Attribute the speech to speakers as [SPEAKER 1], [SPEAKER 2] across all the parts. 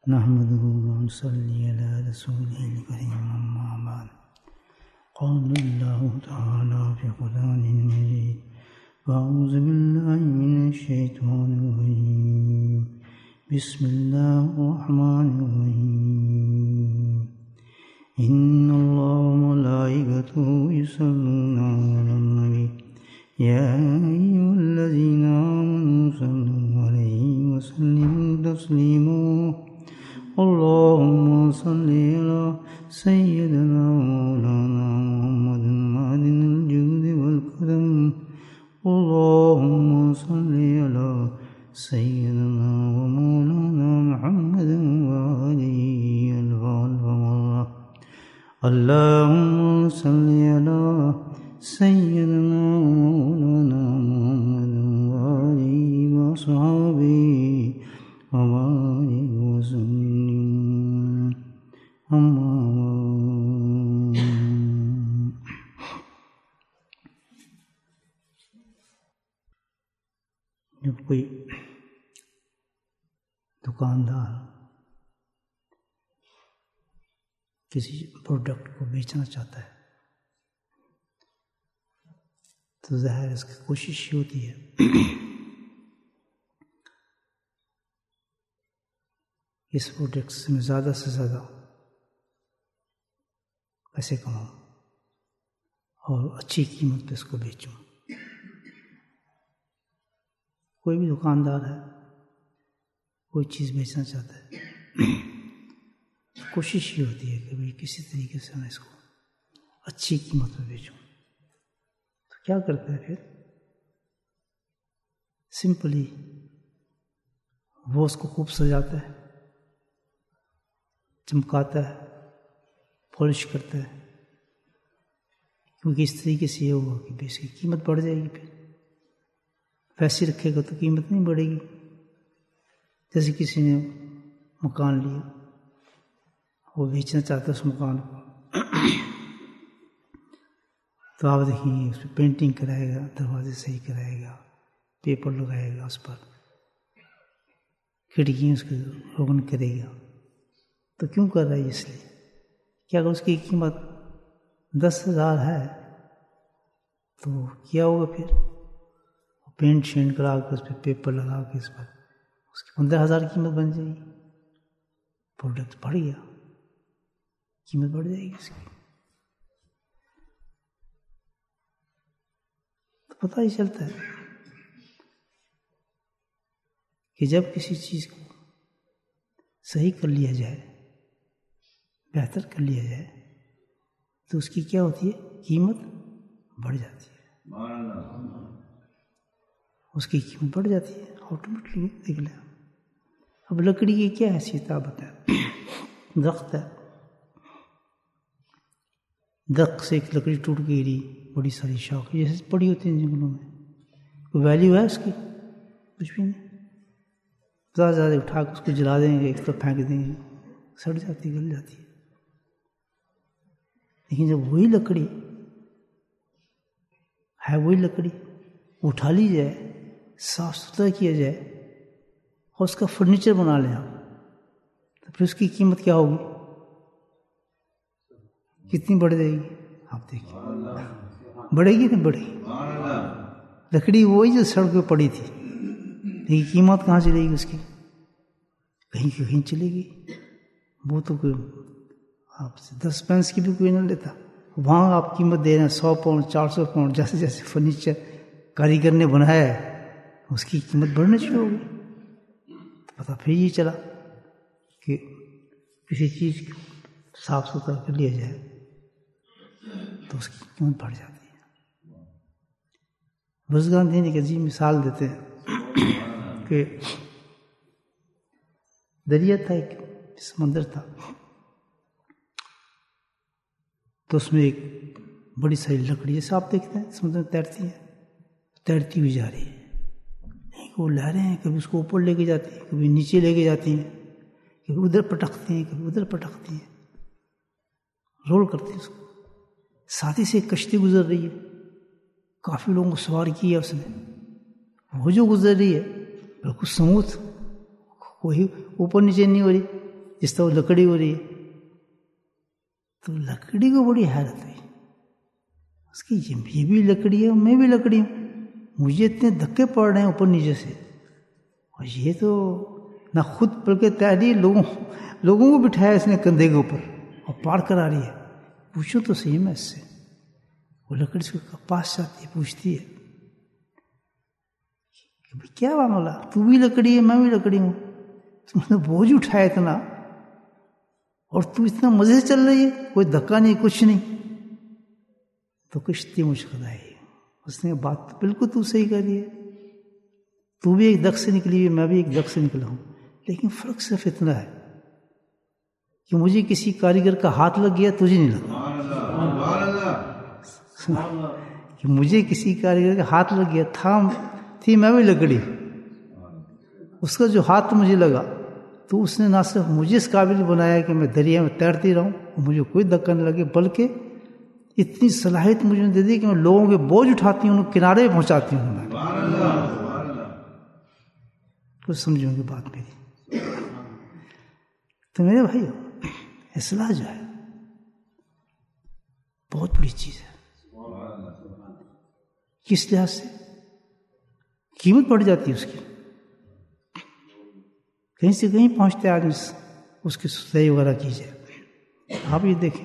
[SPEAKER 1] نحمده ونصلي على رسوله الكريم أما بعد قال الله تعالى في قرآنه المجيد أعوذ بالله من الشيطان الرجيم بسم الله الرحمن الرحيم إن الله وملائكته يصلون على النبي يا أيها الذين آمنوا صلوا عليه وسلموا تسليما اللهم صل على سيدنا مولانا محمد معدن الجود والكرم اللهم صل على سيدنا ومولانا محمد وآله الغالب اللهم صل على سيدنا ومولانا محمد وآله وصحبه وبارك وسلم أما جب کوئی دکاندار کسی پروڈکٹ کو بیچنا چاہتا ہے تو ظاہر اس کی کوشش یہ ہوتی ہے اس پروڈکٹ میں زیادہ سے زیادہ پیسے کماؤں اور اچھی قیمت پہ اس کو بیچوں. کوئی بھی دکاندار ہے کوئی چیز بیچنا چاہتا ہے کوشش یہ ہوتی ہے کہ بھائی کسی طریقے سے میں اس کو اچھی قیمت پہ بیچوں. تو کیا کرتا ہے پھر سمپلی وہ اس کو خوب سجاتا ہے چمکاتا ہے پالش کرتا ہے کیونکہ اس طریقے سے یہ ہوگا کہ اس کی قیمت بڑھ جائے گی. پھر پیسے رکھے گا تو قیمت نہیں بڑھے گی. جیسے کسی نے مکان لیا وہ بیچنا چاہتا ہے اس مکان کو تو آپ دیکھیں گے اس پہ پینٹنگ کرائے گا دروازے صحیح کرائے گا پیپر لگائے گا اس پر کھڑکیاں اس کے روغن کرے گا. تو کیوں کر رہا ہے اس لیے کہ اگر اس کی قیمت 10,000 ہے تو کیا ہوگا پھر پینٹ شینٹ کرا کے اس پہ پیپر لگا کے اس پر اس کی 15,000 قیمت بن جائے گی. پروڈکٹ بڑھ گیا قیمت بڑھ جائے گی اس کی. تو پتہ ہی چلتا ہے کہ جب کسی چیز کو صحیح کر لیا جائے بہتر کر لیا جائے تو اس کی کیا ہوتی ہے قیمت بڑھ جاتی ہے. اس کی قیمت بڑھ جاتی ہے آٹومیٹکلی. دیکھ لیں اب لکڑی کی کیا حیثیت آپ بتائیں. درخت ہے درخت سے ایک لکڑی ٹوٹ کے گری بڑی ساری شاخ جیسے پڑی ہوتی ہیں جنگلوں میں کوئی ویلیو ہے اس کی کچھ بھی نہیں. زیادہ زیادہ اٹھا کے اس کو جلا دیں گے ایک طرف پھینک دیں گے سڑ جاتی گل جاتی ہے. لیکن جب وہی لکڑی ہے وہی لکڑی اٹھا لی جائے صاف ستھرا کیا جائے اور اس کا فرنیچر بنا لیں آپ تو پھر اس کی قیمت کیا ہوگی کتنی بڑھ جائے گی. آپ دیکھیے بڑھے گی نہیں بڑھے گی. لکڑی وہی جو سڑک پہ پڑی تھی لیکن قیمت کہاں چلے گی اس کی کہیں کہیں چلے گی. وہ تو کوئی آپ سے 10 پینس کی بھی کوئی نہ لیتا. وہاں آپ قیمت دے رہے ہیں 100 پاؤنڈ 400 پاؤنڈ جیسے جیسے فرنیچر کاریگر نے بنایا ہے اس کی قیمت بڑھنا شروع ہو گئی. تو پتہ پھر یہ چلا کہ کسی چیز کو صاف ستھرا کر لیا جائے تو اس کی قیمت بڑھ جاتی ہے. بزرگان دین ایک عظیم مثال دیتے ہیں کہ دریا تھا ایک سمندر تھا تو اس میں ایک بڑی ساری لکڑی جیسے آپ دیکھتے ہیں سمندر میں تیرتی ہے تیرتی ہوئی جا رہی ہے. وہ لہریں ہیں کبھی اس کو اوپر لے کے جاتی ہیں کبھی نیچے لے کے جاتی ہیں کبھی ادھر پٹکتی ہیں کبھی ادھر پٹکتی ہیں رول کرتی ہیں اس کو. ساتھ ہی سے ایک کشتی گزر رہی ہے کافی لوگوں کو سوار کیا اس نے. وہ جو گزر رہی ہے بالکل سموتھ کوئی اوپر نیچے نہیں ہو رہی جس طرح لکڑی ہو رہی ہے. تو لکڑی کو بڑی حیرت ہوئی اس کی، یہ بھی لکڑی ہے میں بھی لکڑی ہوں، مجھے اتنے دھکے پڑ رہے ہیں اوپر نیچے سے، اور یہ تو نہ خود بلکہ تحریر لوگوں کو بٹھایا اس نے کندھے کے اوپر اور پار کرا رہی ہے. پوچھو تو صحیح میں اس سے. وہ لکڑی سے پاس جاتی ہے، پوچھتی ہے کہ کیا معاملہ، تو بھی لکڑی ہے میں بھی لکڑی ہوں، تم نے بوجھ اٹھایا اتنا اور تو اتنا مزے سے چل رہی ہے، کوئی دھکا نہیں کچھ نہیں. تو کشتی مشکل آئی. اس نے بات تو بالکل تو صحیح کر رہی ہے، تو بھی ایک دک سے نکلی ہوئی میں بھی ایک دک سے نکلا ہوں، لیکن فرق صرف اتنا ہے کہ مجھے کسی کاریگر کا ہاتھ لگ گیا تجھے نہیں لگا. کہ مجھے کسی کاریگر کا ہاتھ لگ گیا تھی میں بھی لکڑی، اس کا جو ہاتھ مجھے لگا تو اس نے نہ صرف مجھے اس قابل بنایا کہ میں دریا میں تیرتی رہوں اور مجھے کوئی دھکا نہیں لگے، بلکہ اتنی صلاحیت مجھے دے دی کہ میں لوگوں کے بوجھ اٹھاتی ہوں، انہیں کنارے پہ پہنچاتی ہوں. میں تو سمجھوں گی بات میری. تو میرے بھائی اصلاح جو ہے بہت بڑی چیز ہے. کس لحاظ سے قیمت بڑھ جاتی ہے اس کی، کہیں سے کہیں پہنچتے آدمی اس کی صحیح وغیرہ کیجیے. آپ یہ دیکھیں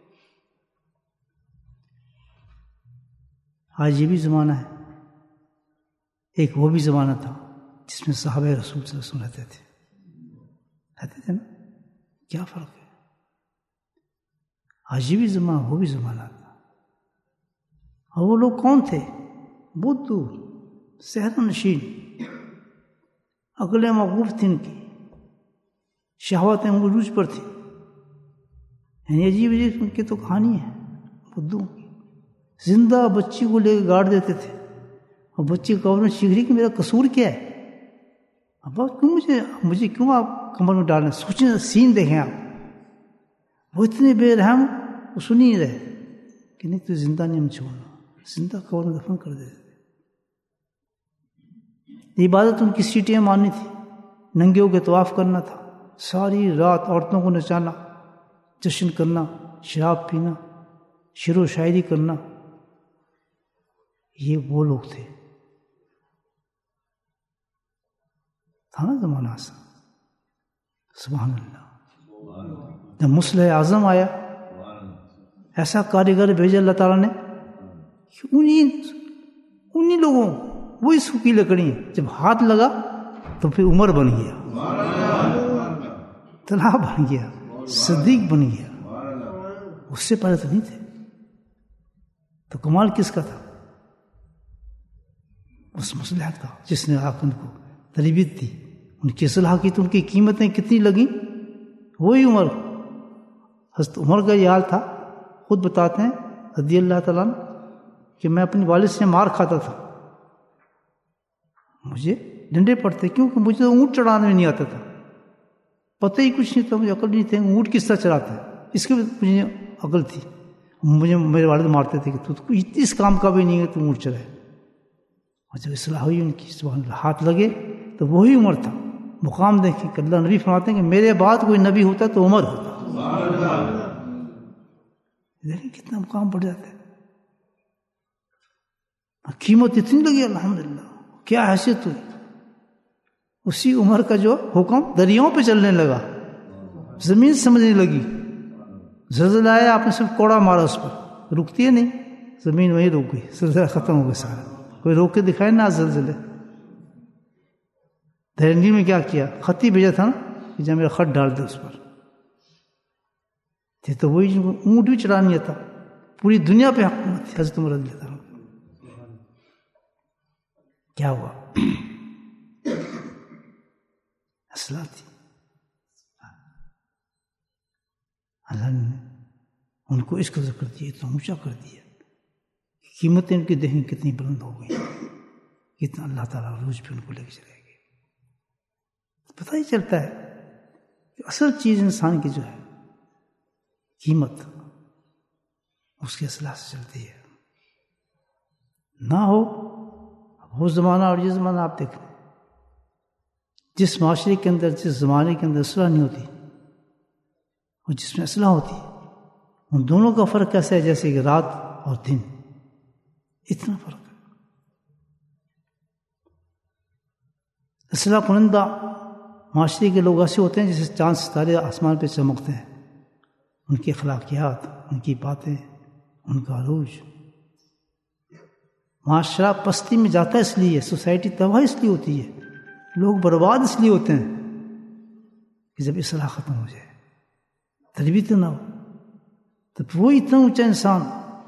[SPEAKER 1] آج یہ بھی زمانہ ہے، ایک وہ بھی زمانہ تھا جس میں صحابہ رسول صلی اللہ علیہ وسلم رہتے تھے نا. کیا فرق ہے؟ آج یہ بھی زمانہ وہ بھی زمانہ تھا. اور وہ لوگ کون تھے؟ بدھو صحرا نشین، عقلیں موقوف تھی ان کی، شہوتیں عروج پر تھی. یعنی عجیب عجیب ان کی تو کہانی ہے بدھوں کی. زندہ بچی کو لے کے گاڑ دیتے تھے اور بچی قبر میں چیخ رہی کہ میرا قصور کیا ہے، ابا کیوں مجھے کیوں آپ کمر میں ڈالیں. سوچیں سین دیکھیں آپ، وہ اتنے بے رحم، وہ سن ہی رہے کہ نہیں تو زندہ نہیں ہم چھوڑنا، زندہ قبر میں دفن کر دیتے. عبادت ان کی سیٹیاں ماننی تھی، ننگے ہو کے طواف کرنا تھا، ساری رات عورتوں کو نچانا، جشن کرنا، شراب پینا، شعر و شاعری کرنا. یہ وہ لوگ تھے. تھا نا زمانہ ایسا. سبحان اللہ. جب مصلح اعظم آیا، ایسا کاریگر بھیجا اللہ تعالیٰ نے کہ انہی لوگوں وہی سوکھی لکڑی، جب ہاتھ لگا تو پھر عمر بن گیا، طلحہ بن گیا، صدیق بن گیا. اس سے پہلے تو نہیں تھے. تو کمال کس کا تھا؟ اس مصلحت کا جس نے آپ ان کو تربیت دی، ان کی اصلاح کی. تو ان کی قیمتیں کتنی لگیں. وہی عمر، حضرت عمر کا یہ حال تھا. خود بتاتے ہیں رضی اللہ تعالیٰ عنہ کہ میں اپنی والد سے مار کھاتا تھا، مجھے ڈنڈے پڑتے کیونکہ مجھے تو اونٹ چڑھانے میں نہیں آتا تھا، پتہ ہی کچھ نہیں تھا، مجھے عقل نہیں تھی اونٹ کس طرح چلاتا ہے. اس کے مجھے عقل تھی. مجھے میرے والد مارتے تھے کہ تو اس کام کا بھی نہیں ہے تو اونٹ چلائے. اور جب اصلاح ہوئی ان کی سبحان اللہ ہاتھ لگے تو وہی عمر تھا. مقام دیکھیں کہ اللہ نبی فرماتے ہیں کہ میرے بعد کوئی نبی ہوتا تو عمر ہوتا. دیکھیں کتنا مقام بڑھ جاتا ہے. قیمت اتنی لگی الحمدللہ. کیا حیثیت ہوئی. اسی عمر کا جو حکم دریاؤں پہ چلنے لگا، زمین سمجھنے لگی. زلزلہ آیا آپ نے صرف کوڑا مارا اس پر، رکتی ہے نہیں، زمین وہیں رک گئی، زلزلہ ختم ہو گیا سارا. کوئی روک کے دکھائے نہ زلزلے. دھرندی میں کیا کیا، خطی بھیجا تھا نا کہ جب میرا خط ڈال دے اس پر. تھے تو وہی جو اونٹ بھی چڑھا نہیں آتا. پوری دنیا پہ حکومت تھی حضرت عمر رضی اللہ عنہ. کیا ہوا؟ اصلاح تھی. اللہ نے ان کو اس قدر کر دیا، اتنا اونچا کر دیا. قیمتیں ان کی دیکھیں کتنی بلند ہو گئی، کتنا اللہ تعالیٰ عروج پہ ان کو لے کے چلے گئے. پتہ ہی چلتا ہے کہ اصل چیز انسان کی جو ہے قیمت اس کی اصلاح سے چلتی ہے. نہ ہو وہ زمانہ اور یہ زمانہ آپ دیکھ لیں، جس معاشرے کے اندر جس زمانے کے اندر اصلاح نہیں ہوتی اور جس میں اصلاح ہوتی ہے. ان دونوں کا فرق کیسا ہے؟ جیسے کہ رات اور دن، اتنا فرق ہے. اصلاح کنندہ معاشرے کے لوگ ایسے ہوتے ہیں جیسے چاند ستارے آسمان پہ چمکتے ہیں. ان کی اخلاقیات، ان کی باتیں، ان کا عروج. معاشرہ پستی میں جاتا ہے اس لیے، سوسائٹی تباہ اس لیے ہوتی ہے، لوگ برباد اس لیے ہوتے ہیں کہ جب اصلاح ختم ہو جائے، تربیت نہ ہو، تو وہ اتنا اونچا انسان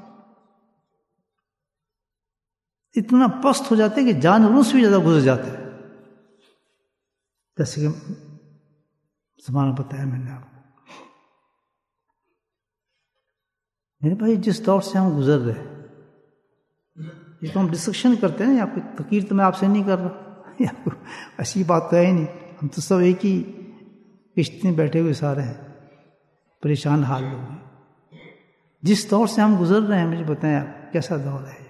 [SPEAKER 1] اتنا پست ہو جاتا ہے کہ جانوروں سے بھی زیادہ گزر جاتا ہے. جیسے کہ زمانہ بتایا میں نے آپ کو. میرے بھائی جس دور سے ہم گزر رہے، یہ تو ہم ڈسکشن کرتے ہیں، یا کوئی تقریر تو میں آپ سے نہیں کر رہا، یا ایسی بات تو ہے ہی نہیں. ہم تو سب ایک ہی کشتی میں بیٹھے ہوئے سارے ہیں، پریشان حال لوگ ہیں. جس دور سے ہم گزر رہے ہیں، مجھے بتائیں آپ کیسا دور ہے؟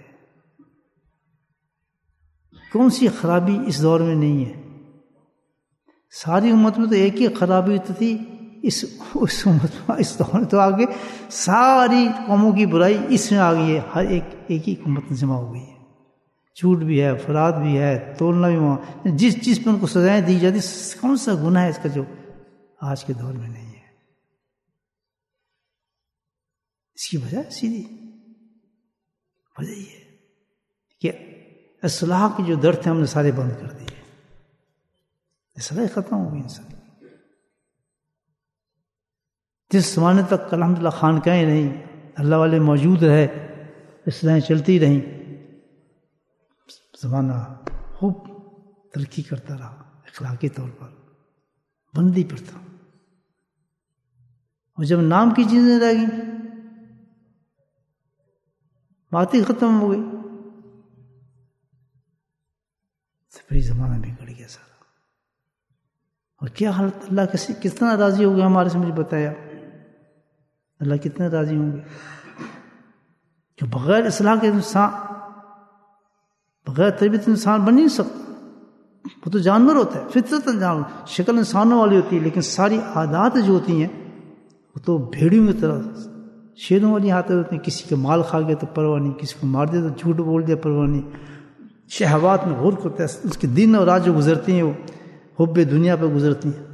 [SPEAKER 1] کون سی خرابی اس دور میں نہیں ہے؟ ساری امت میں تو ایک ہی خرابی تو تھی، اس امت میں، اس دور میں تو آگے ساری قوموں کی برائی اس میں آ گئی ہے. ہر ایک ہی امت میں جمع ہو گئی ہے. جھوٹ بھی ہے، فراد بھی ہے، تولنا بھی وہاں، جس چیز پہ ان کو سزائیں دی جاتی، کون سا گناہ ہے اس کا جو آج کے دور میں نہیں ہے؟ اس کی وجہ سیدھی وجہ یہ ہے کہ اصلاح کے جو در تھے ہم نے سارے بند کر دیے. اصلاح ختم ہو گئی انسان. جس زمانے تک الحمدللہ خانقاہیں رہیں، اللہ والے موجود رہے، اصلاحیں چلتی رہیں، زمانہ خوب ترقی کرتا رہا، اخلاقی طور پر بندی پر تھا. اور جب نام کی چیزیں رہ گئی، بات ہی ختم ہو گئی، تو پھر زمانہ بگڑ گیا سارا. اور کیا حالت، اللہ کتنا راضی ہو گیا ہمارے سے، مجھے بتایا اللہ کتنے راضی ہوں گے. کہ بغیر اصلاح کے انسان، بغیر تربیت انسان بن نہیں سکتا. وہ تو جانور ہوتا ہے، فطرت جانور، شکل انسانوں والی ہوتی ہے، لیکن ساری عادات جو ہوتی ہیں وہ تو بھیڑیوں کی طرح شیروں والی عادتیں ہوتی ہیں. کسی کا مال کھا گیا تو پرواہ نہیں، کسی کو مار دیا تو جھوٹ بول دیا پرواہ نہیں. شہوات میں غرق ہوتا ہے. اس کے دن اور رات جو گزرتی ہیں وہ حب دنیا پہ گزرتی ہیں.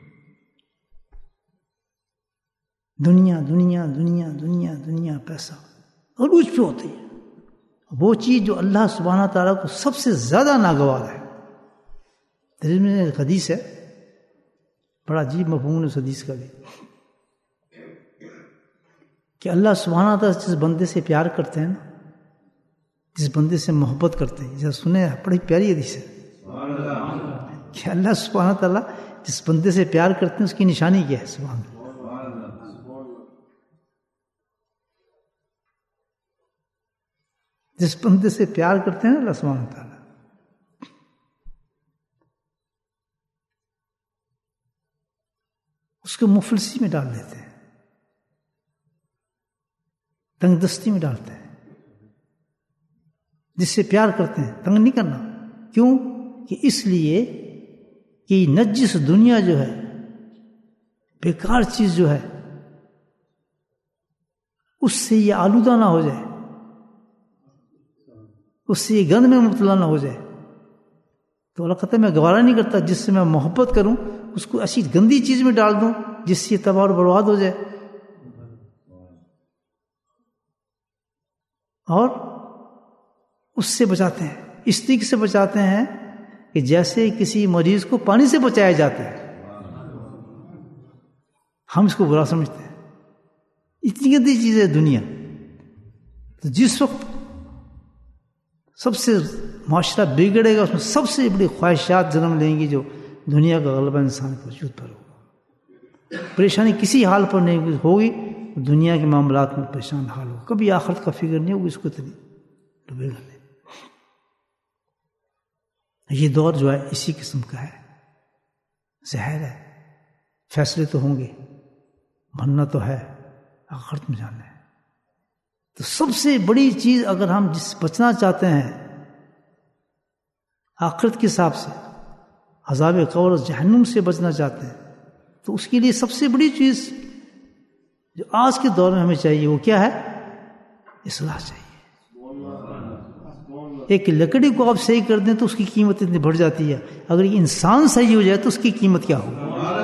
[SPEAKER 1] دنیا دنیا دنیا دنیا دنیا، پیسہ اور عروج پہ ہوتی ہے. وہ چیز جو اللہ سبحانہ تعالیٰ کو سب سے زیادہ ناگوار ہے. ترجمہ میں ایک حدیث ہے، بڑا عجیب مفہوم ہے اس حدیث کا بھی، کہ اللہ سبحانہ تعالیٰ جس بندے سے پیار کرتے ہیں نا، جس بندے سے محبت کرتے ہیں، جیسا سنے، بڑی پیاری حدیث ہے کہ اللہ سبحانہ تعالیٰ جس بندے سے پیار کرتے ہیں اس کی نشانی کیا ہے؟ سبحان اللہ. جس بندے سے پیار کرتے ہیں نا اللہ سبحانہ تعالیٰ، اس کو مفلسی میں ڈال دیتے ہیں، تنگ دستی میں ڈالتے ہیں. جس سے پیار کرتے ہیں تنگ نہیں کرنا. کیوں؟ کہ اس لیے کہ نجس دنیا جو ہے، بیکار چیز جو ہے، اس سے یہ آلودہ نہ ہو جائے، اس سے یہ گند میں مبتلا نہ ہو جائے. تو اللہ کہتا ہے میں گوارا نہیں کرتا جس سے میں محبت کروں اس کو ایسی گندی چیز میں ڈال دوں جس سے یہ تباہ اور برباد ہو جائے. اور اس سے بچاتے ہیں، اس طریقے سے بچاتے ہیں کہ جیسے کسی مریض کو پانی سے بچایا جاتا ہے. ہم اس کو برا سمجھتے ہیں، اتنی گندی چیز ہے دنیا. تو جس وقت سب سے معاشرہ بگڑے گا، اس میں سب سے بڑی خواہشات جنم لیں گی جو دنیا کا غلبہ انسان کے وجود پر ہوگا. پریشانی کسی حال پر نہیں ہوگی، دنیا کے معاملات میں پریشان حال ہوگا. کبھی آخرت کا فکر نہیں ہوگی اس کو، اتنی ڈوبے گا نہیں. یہ دور جو ہے اسی قسم کا ہے، زہر ہے. فیصلے تو ہوں گے، بننا تو ہے، آخرت میں جانا ہے. تو سب سے بڑی چیز اگر ہم جس بچنا چاہتے ہیں آخرت کے حساب سے، عذاب قبر اور جہنم سے بچنا چاہتے ہیں، تو اس کے لیے سب سے بڑی چیز جو آج کے دور میں ہمیں چاہیے وہ کیا ہے؟ اصلاح چاہیے. ایک لکڑی کو آپ صحیح کر دیں تو اس کی قیمت اتنی بڑھ جاتی ہے، اگر یہ انسان صحیح ہو جائے تو اس کی قیمت کیا ہوگی؟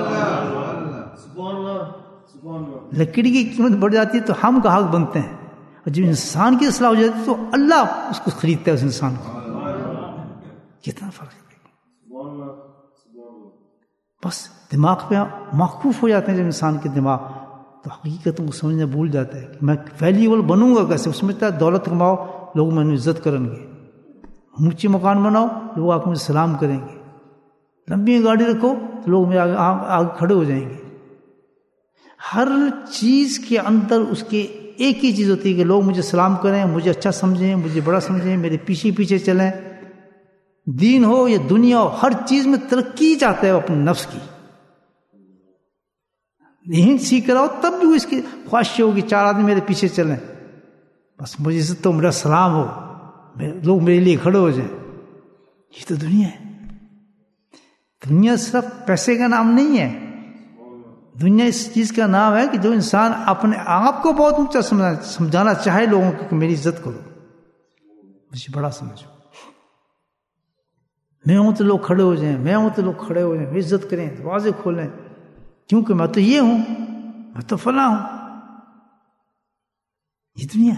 [SPEAKER 1] لکڑی کی قیمت بڑھ جاتی ہے تو ہم کا حق بنتے ہیں، اور جب انسان کی اصلاح ہو جاتی ہے تو اللہ اس کو خریدتا ہے، اس انسان کو. کتنا فرق ہے. بس دماغ پہ موقوف ہو جاتے ہیں جب انسان کے دماغ، تو حقیقتوں کو سمجھنا بھول جاتا ہے کہ میں ویلیوبل بنوں گا کیسے. اس میں دولت کماؤ لوگ میں نے عزت کریں گے، اونچی مکان بناؤ لوگ آ کے مجھے سلام کریں گے، لمبی گاڑی رکھو تو لوگ میرے آگے کھڑے ہو جائیں گے. ہر چیز کے اندر اس کے ایک ہی چیز ہوتی ہے کہ لوگ مجھے سلام کریں، مجھے اچھا سمجھیں، مجھے بڑا سمجھیں، میرے پیچھے پیچھے چلیں. دین ہو یا دنیا ہو، ہر چیز میں ترقی چاہتا ہے وہ اپنے نفس کی. یہیں سیکھ رہا ہو تب بھی اس کی خواہش ہوگی چار آدمی میرے پیچھے چلیں، بس مجھے عزت تو میرا سلام ہو، لوگ میرے لیے کھڑے ہو جائیں. یہ تو دنیا ہے. دنیا صرف پیسے کا نام نہیں ہے. دنیا اس چیز کا نام ہے کہ جو انسان اپنے آپ کو بہت اونچا سمجھانا چاہے لوگوں کو کہ میری عزت کرو، مجھے بڑا سمجھو، میں ہوں تو لوگ کھڑے ہو جائیں، میں ہوں تو لوگ کھڑے ہو جائیں، میری عزت کریں، دروازے کھولیں، کیونکہ میں تو یہ ہوں، میں تو فلاں ہوں. یہ دنیا.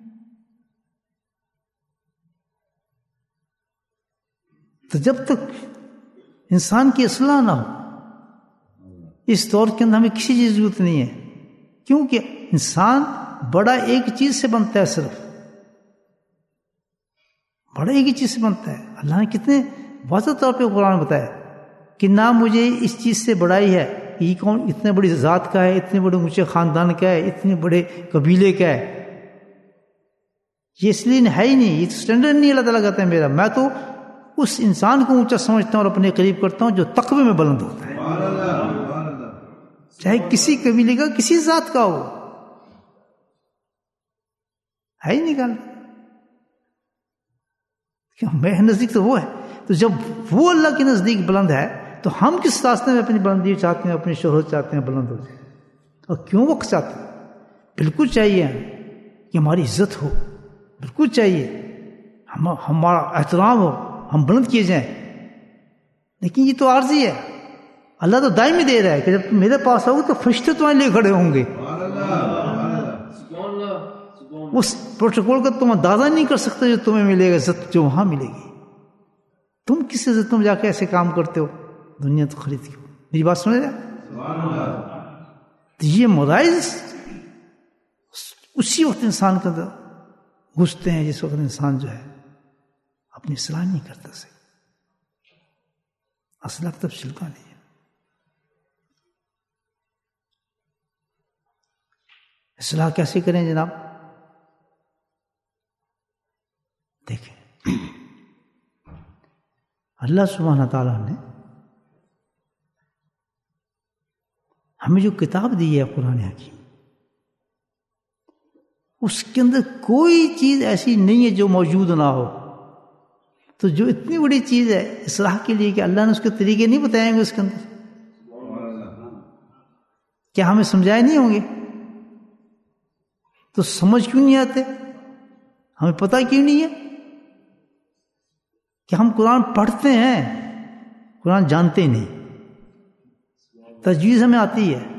[SPEAKER 1] تو جب تک انسان کی اصلاح نہ ہو اس دور کے اندر ہمیں کسی چیز کی ضرورت نہیں ہے، کیونکہ انسان بڑا ایک چیز سے بنتا ہے، صرف بڑا ایک ہی چیز سے بنتا ہے. اللہ نے کتنے واضح طور پہ قرآن میں بتایا کہ نہ مجھے اس چیز سے بڑائی ہے، یہ کون اتنے بڑی ذات کا ہے، اتنے بڑے اونچے خاندان کا ہے، اتنے بڑے قبیلے کا ہے. یہ اس لیے ہے ہی نہیں، یہ سٹینڈرڈ نہیں. اللہ تعالیٰ کہتا ہے میرا، میں تو اس انسان کو اونچا سمجھتا ہوں اور اپنے قریب کرتا ہوں جو تقوی میں بلند ہوتا ہے، چاہے کسی قبیلے کا کسی ذات کا ہو. ہے ہی نہیں گل کہ میرے نزدیک تو وہ ہے. تو جب وہ اللہ کے نزدیک بلند ہے تو ہم کس راستے میں اپنی بلندی چاہتے ہیں، اپنی شہرت چاہتے ہیں بلند ہو جائے؟ اور کیوں وقت چاہتے ہیں؟ بالکل چاہیے کہ ہماری عزت ہو، بالکل چاہیے ہمارا احترام ہو، ہم بلند کیے جائیں. لیکن یہ تو عارضی ہے. اللہ تو دائمی دے رہا ہے کہ جب تم میرے پاس آؤ تو فرشتے تمہارے لیے کھڑے ہوں گے. اس پروٹوکول کا تم اندازہ نہیں کر سکتے جو تمہیں ملے گا، عزت جو وہاں ملے گی. تم کس عزت تم جا کے ایسے کام کرتے ہو؟ دنیا تو خرید کی. میری بات سمجھ رہے؟ تو یہ مراحل اسی وقت انسان کے اندر گھستے ہیں جس وقت انسان جو ہے اپنی اصلاح نہیں کرتا. سے اصلاح تب چھلکا نہیں ہے. اصلاح کیسے کریں جناب؟ دیکھیں، اللہ سبحانہ تعالیٰ نے ہمیں جو کتاب دی ہے قرآن حکیم، اس کے اندر کوئی چیز ایسی نہیں ہے جو موجود نہ ہو. تو جو اتنی بڑی چیز ہے اصلاح کے لیے کہ اللہ نے اس کے طریقے نہیں بتائیں گے اس کے اندر، کیا ہمیں سمجھائے نہیں ہوں گے؟ تو سمجھ کیوں نہیں آتے؟ ہمیں پتہ کیوں نہیں ہے کہ ہم قرآن پڑھتے ہیں، قرآن جانتے ہی نہیں. تجویز ہمیں آتی ہے،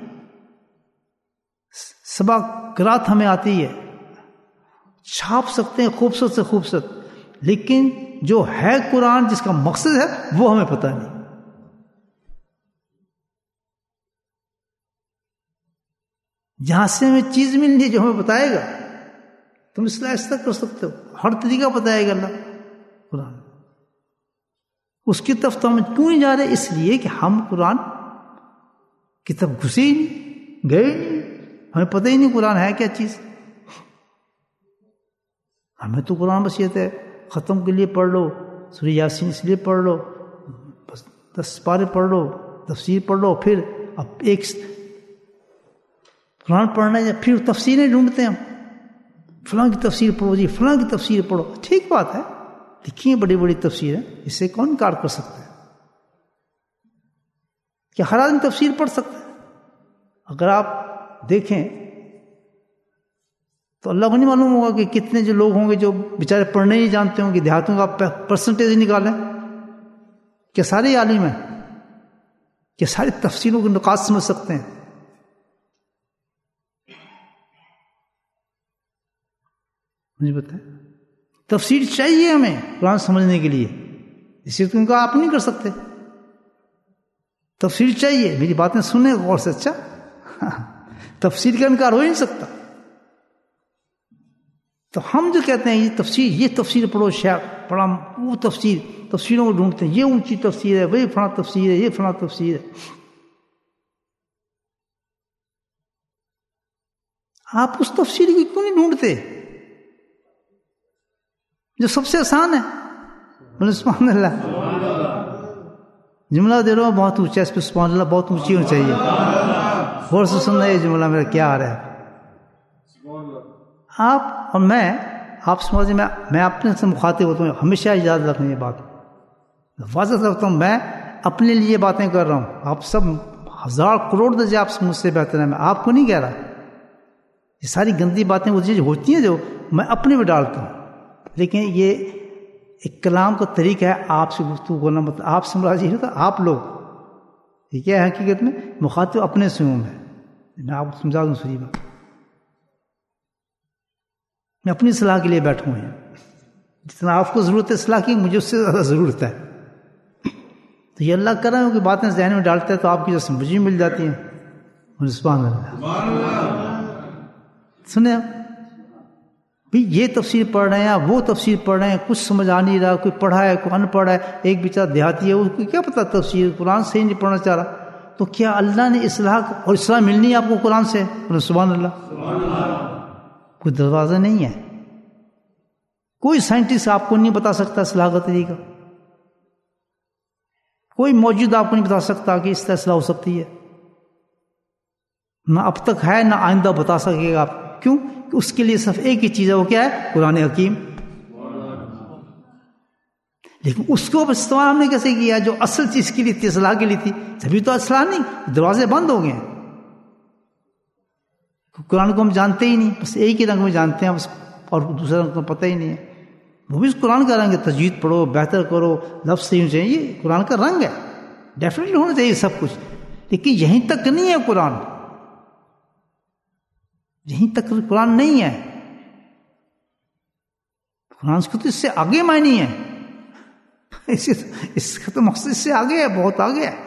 [SPEAKER 1] سبع قرات ہمیں آتی ہے، چھاپ سکتے ہیں خوبصورت سے خوبصورت، لیکن جو ہے قرآن جس کا مقصد ہے وہ ہمیں پتہ نہیں. جہاں سے ہمیں چیز ملنی ہے جو ہمیں بتائے گا، تم اصلاح اس طرح کر سکتے ہو، ہر طریقہ بتائے گا اللہ قرآن. اس کی طرف تو ہم کیوں نہیں جا رہے؟ اس لیے کہ ہم قرآن کی طرف گھسے ہی نہیں، گئے نہیں، ہمیں پتہ ہی نہیں قرآن ہے کیا چیز. ہمیں تو قرآن بس یہ ہے ختم کے لیے پڑھ لو، سورہ یاسین اس لیے پڑھ لو، بس 10 پارے پڑھ لو، تفسیر پڑھ لو، پھر اب ایک قرآن پڑھنا ہے پھر تفسیریں ڈھونڈتے ہیں ہم، فلاں کی تفسیر پڑھو جی، فلاں کی تفسیر پڑھو. ٹھیک بات ہے، لکھی ہیں بڑی بڑی تفسیریں، اس سے کون انکار کر سکتا ہے؟ کیا ہر آدمی تفسیر پڑھ سکتا ہے؟ اگر آپ دیکھیں تو اللہ کو نہیں معلوم ہوگا کہ کتنے جو لوگ ہوں گے جو بیچارے پڑھنے نہیں جانتے ہوں گے، دیہاتوں کا پرسنٹیج نکالیں، کیا سارے عالم ہیں؟ کیا ساری تفسیروں کے نکات سمجھ سکتے ہیں؟ مجھے بتائیں، تفسیر چاہیے ہمیں قرآن سمجھنے کے لیے، اسی تو ان کا آپ نہیں کر سکتے، تفسیر چاہیے، میری باتیں سنیں غور سے، اچھا تفسیر کا انکار ہو ہی نہیں سکتا۔ تو ہم جو کہتے ہیں یہ تفسیر پڑھو، شیخ پڑھا وہ تفسیروں کو ڈھونڈتے ہیں، یہ اونچی تفسیر ہے، وہی فلاں تفسیر ہے، یہ فلاں تفسیر ہے۔ آپ اس تفسیر کی کیوں نہیں ڈھونڈتے جو سب سے آسان ہے؟ بولے سبحان اللہ۔ جملہ دے رہا ہوں بہت اونچا، اس پہ سبحان اللہ بہت اونچی ہونی چاہیے، غور سے سننا یہ جملہ میرا کیا آ رہا ہے۔ آپ اور میں، آپ سمجھیں، میں اپنے سے مخاطب ہوتا ہوں، ہمیشہ یاد رکھیں یہ بات، واضح رکھتا ہوں، میں اپنے لیے باتیں کر رہا ہوں، آپ سب ہزار کروڑ درجے آپ مجھ سے بہتر ہیں، میں آپ کو نہیں کہہ رہا۔ یہ ساری گندی باتیں وہ چیز ہوتی ہیں جو میں اپنے میں ڈالتا ہوں، لیکن یہ ایک کلام کا طریقہ ہے، آپ سے گفتگو کرنا، مطلب آپ سے مراد یہ ہوتا آپ لوگ، یہ کیا ہے حقیقت میں مخاطب اپنے سے ہوں، میں آپ کو سمجھا دوں صحیح بات، میں اپنی صلاح کے لیے بیٹھا ہوں، جتنا آپ کو ضرورت ہے صلاح کی، مجھے اس سے زیادہ ضرورت ہے، تو یہ اللہ کر رہا ہے کہ باتیں ذہن میں ڈالتے ہیں تو آپ کی جو مجھے مل جاتی ہیں۔ سبحان اللہ۔ سنیں بھی یہ تفسیر پڑھ رہے ہیں، وہ تفسیر پڑھ رہے ہیں، کچھ سمجھ آ نہیں رہا، کوئی پڑھا ہے کوئی ان پڑھا ہے، ایک بیچارہ دیہاتی ہے اس کو کیا پتا تفسیر، قرآن صحیح نہیں پڑھنا چاہ رہا، تو کیا اللہ نے اصلاح اور اصلاح ملنی ہے آپ کو قرآن سے؟ سبحان اللہ۔ کوئی دروازہ نہیں ہے، کوئی سائنٹسٹ آپ کو نہیں بتا سکتا اصلاح کا طریقہ، کوئی موجود آپ کو نہیں بتا سکتا کہ اس طرح اصلاح ہو سکتی ہے، نہ اب تک ہے نہ آئندہ بتا سکے گا آپ، کیوں کہ اس کے لیے صرف ایک ہی چیز ہے، وہ کیا ہے؟ قرآن حکیم۔ لیکن اس کو استعمال ہم نے کیسے کیا جو اصل چیز کے لیے تھی، اصلاح کے لیے تھی، تبھی تو اصلاح نہیں، دروازے بند ہو گئے ہیں، قرآن کو ہم جانتے ہی نہیں، بس ایک ہی رنگ میں جانتے ہیں بس، اور دوسرا رنگ کو پتہ ہی نہیں ہے، وہ بھی اس قرآن کا رنگ ہے، تجوید پڑھو، بہتر کرو، لفظ صحیح ہونا چاہیے، یہ قرآن کا رنگ ہے، ڈیفینیٹلی ہونا چاہیے سب کچھ، لیکن یہیں تک نہیں ہے قرآن، یہیں تک قرآن نہیں ہے، قرآن کو تو اس سے آگے معنی ہے، اس کا تو مقصد اس سے آگے ہے، بہت آگے ہے۔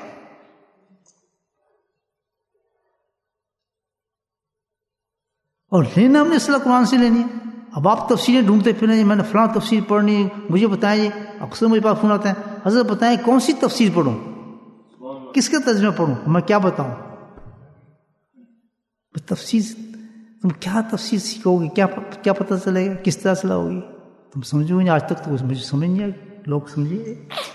[SPEAKER 1] اور لینا ہم نے اصلاح قرآن سے لینی ہے۔ اب آپ تفسیریں ڈھونڈتے پھر میں نے فلاں تفسیر پڑھنی ہے، مجھے بتائیں، اکثر مجھے پاس فون آتے ہیں، حضرت بتائیں کون سی تفسیر پڑھوں، کس کا ترجمہ پڑھوں، میں کیا بتاؤں؟ تفسیر تم کیا تفسیر سیکھو گے، کیا پتہ چلے گا کس طرح اصلاح ہوگی؟ تم سمجھو گے، آج تک تو مجھے سمجھ نہیں آئی، لوگ سمجھے۔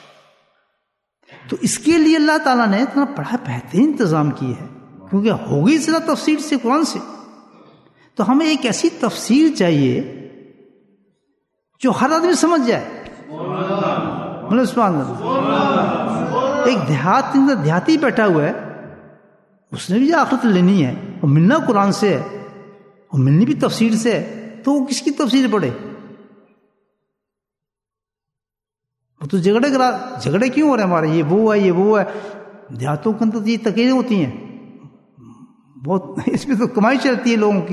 [SPEAKER 1] تو اس کے لیے اللہ تعالیٰ نے اتنا بڑا بہترین انتظام کیا ہے، کیونکہ ہوگی اصلاح تفسیر سے، قرآن سے، تو ہمیں ایک ایسی تفسیر چاہیے جو ہر آدمی سمجھ جائے۔ سبحان اللہ۔ ایک دیہاتی بیٹھا ہوا ہے، اس نے بھی آخرت لینی ہے، اور ملنا قرآن سے ہے، اور ملنی بھی تفسیر سے ہے، تو وہ کس کی تفسیر پڑھے؟ وہ تو جھگڑے کیوں ہو رہے ہیں ہمارے، یہ وہ ہے، دیہاتوں کے اندر یہ تقریریں ہوتی ہیں بہت، اس میں تو کمائی چلتی ہے لوگوں کی،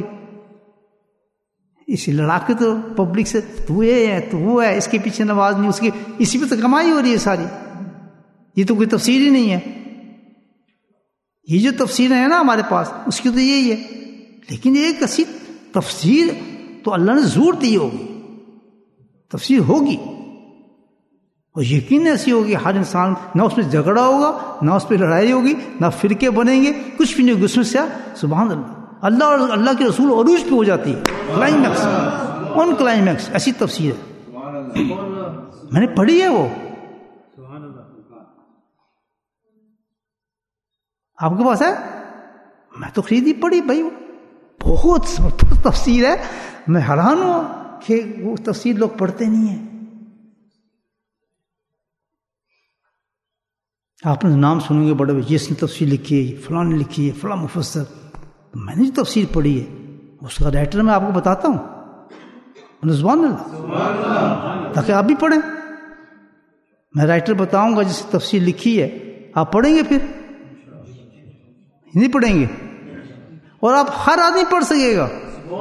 [SPEAKER 1] اسی لڑا کے تو پبلک سے تو یہ ہے تو وہ ہے، اس کے پیچھے نماز نہیں، اس کی اسی پہ تو کمائی ہو رہی ہے ساری، یہ تو کوئی تفسیر ہی نہیں ہے، یہ جو تفسیریں ہیں نا ہمارے پاس اس کی تو یہی ہے، لیکن ایک ایسی تفسیر تو اللہ نے ضرور دی ہوگی، تفسیر ہوگی، اور یقین ایسی ہوگی ہر انسان، نہ اس میں جھگڑا ہوگا، نہ اس پہ لڑائی ہوگی، نہ فرقے بنیں گے، کچھ بھی نہیں ہوگی اس میں سے۔ سبحان اللہ اور اللہ کے رسول عروج پہ ہو جاتی ہے، کلائمیکس آن کلائمیکس، ایسی تفسیر ہے، میں نے پڑھی ہے وہ، آپ کے پاس ہے؟ میں تو خریدی پڑھی بھائی، وہ بہت زبردست تفسیر ہے، میں حیران ہوں کہ وہ تفسیر لوگ پڑھتے نہیں ہیں۔ آپ نے نام سنیں گے بڑے، جس نے تفسیر لکھی ہے، فلاں نے لکھی ہے، فلاں مفسر، میں نے جو تفسیر پڑھی ہے اس کا رائٹر میں آپ کو بتاتا ہوں، سبحان اللہ، تاکہ آپ بھی پڑھیں. میں رائٹر بتاؤں گا جس کی تفسیر لکھی ہے، آپ پڑھیں گے، پھر نہیں پڑھیں گے، اور آپ ہر آدمی پڑھ سکے گا.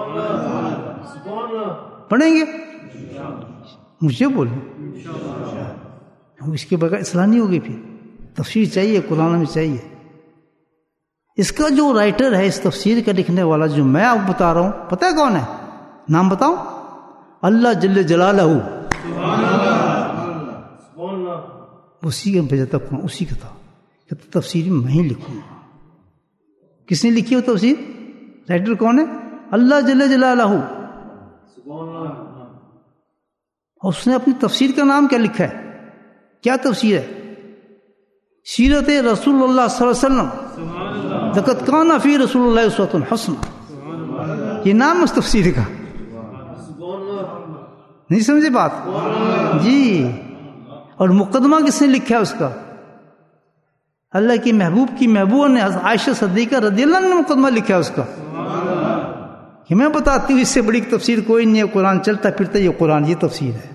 [SPEAKER 1] پڑھیں گے؟ مجھے بولیں، اس کے بغیر اصلاح نہیں ہوگی. پھر تفسیر چاہیے، قرآن میں چاہیے. اس کا جو رائٹر ہے، اس تفسیر کا لکھنے والا جو میں آپ کو بتا رہا ہوں، پتہ ہے کون ہے؟ نام بتاؤں؟ اللہ جل جلالہ. اسی کا بھیجا تک اسی کا تھا کہ تفسیر میں ہی لکھوں گا. کس نے لکھی وہ تفسیر؟ رائٹر کون ہے؟ اللہ جل جلالہ. اور اس نے اپنی تفسیر کا نام کیا لکھا ہے؟ کیا تفسیر ہے؟ سیرت رسول اللہ صلی اللہ علیہ وسلم، لقد کان فی رسول اللہ اسوۃ حسنہ. یہ نام اس تفسیر کا. نہیں سمجھے بات؟ جی. اور مقدمہ کس نے لکھا ہے اس کا؟ اللہ کی محبوب کی محبوبہ نے، عائشہ صدیقہ رضی اللہ عنہ نے مقدمہ لکھا ہے اس کا. کہ میں بتاتی ہوں اس سے بڑی تفسیر کوئی نہیں ہے. قرآن چلتا پھرتا یہ قرآن، یہ تفسیر ہے.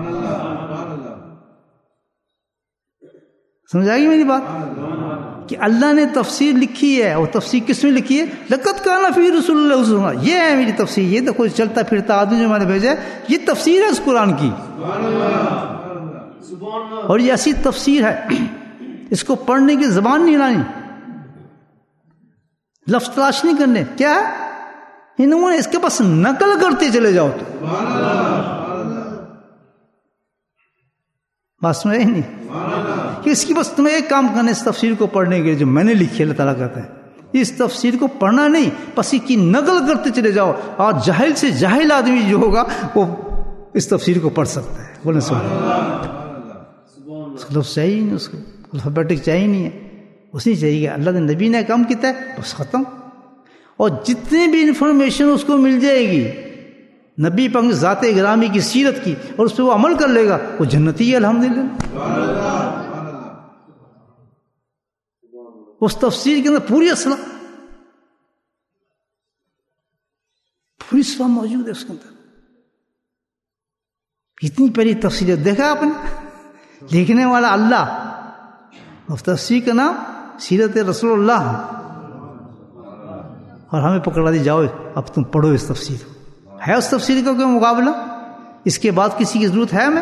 [SPEAKER 1] سمجھ آئے گی میری بات؟ کہ اللہ نے تفسیر لکھی ہے، اور تفسیر کس میں لکھی ہے؟ لقد کان فی رسول اللہ صلی اللہ علیہ وسلم. یہ ہے میری تفسیر. یہ دیکھو چلتا پھرتا آدمی جو میں نے بھیجا ہے، یہ تفسیر ہے اس قرآن کی. اور یہ ایسی تفسیر ہے، اس کو پڑھنے کی زبان نہیں ہلانی، لفظ تلاش نہیں کرنے. کیا ہے؟ انہوں نے اس کے پاس نقل کرتے چلے جاؤ. تو بات سمجھ آئی نہیں؟ کہ اس کی بس تمہیں ایک کام کرنا، اس تفسیر کو پڑھنے کے لیے جو میں نے لکھی. اللہ تعالیٰ کہتا ہے اس تفسیر کو پڑھنا نہیں، بس اس کی نقل کرتے چلے جاؤ. اور جاہل سے جاہل آدمی جو ہوگا وہ اس تفسیر کو پڑھ سکتا ہے. بولے اس کو لفظ چاہیے نہیں، اس کو الفابیٹک چاہیے نہیں ہے. اس نہیں چاہیے. اللہ نے نبی نے کام کیا ہے، بس ختم. اور جتنی بھی انفارمیشن اس کو مل جائے گی نبی پاک ذات گرامی کی سیرت کی، اور اس پہ وہ عمل کر لے گا، وہ جنتی ہے الحمدللہ. اس تفسیر کے اندر پوری اصلاح موجود ہے. اس کے اندر اتنی پیاری تفسیر دیکھا آپ نے. لکھنے والا اللہ، اور تفسیر کا نام سیرت رسول اللہ. اور ہمیں پکڑا دی جاؤ اب تم پڑھو اس تفسیر. ہے اس تفسیر کا کوئی مقابلہ؟ اس کے بعد کسی کی ضرورت ہے ہمیں؟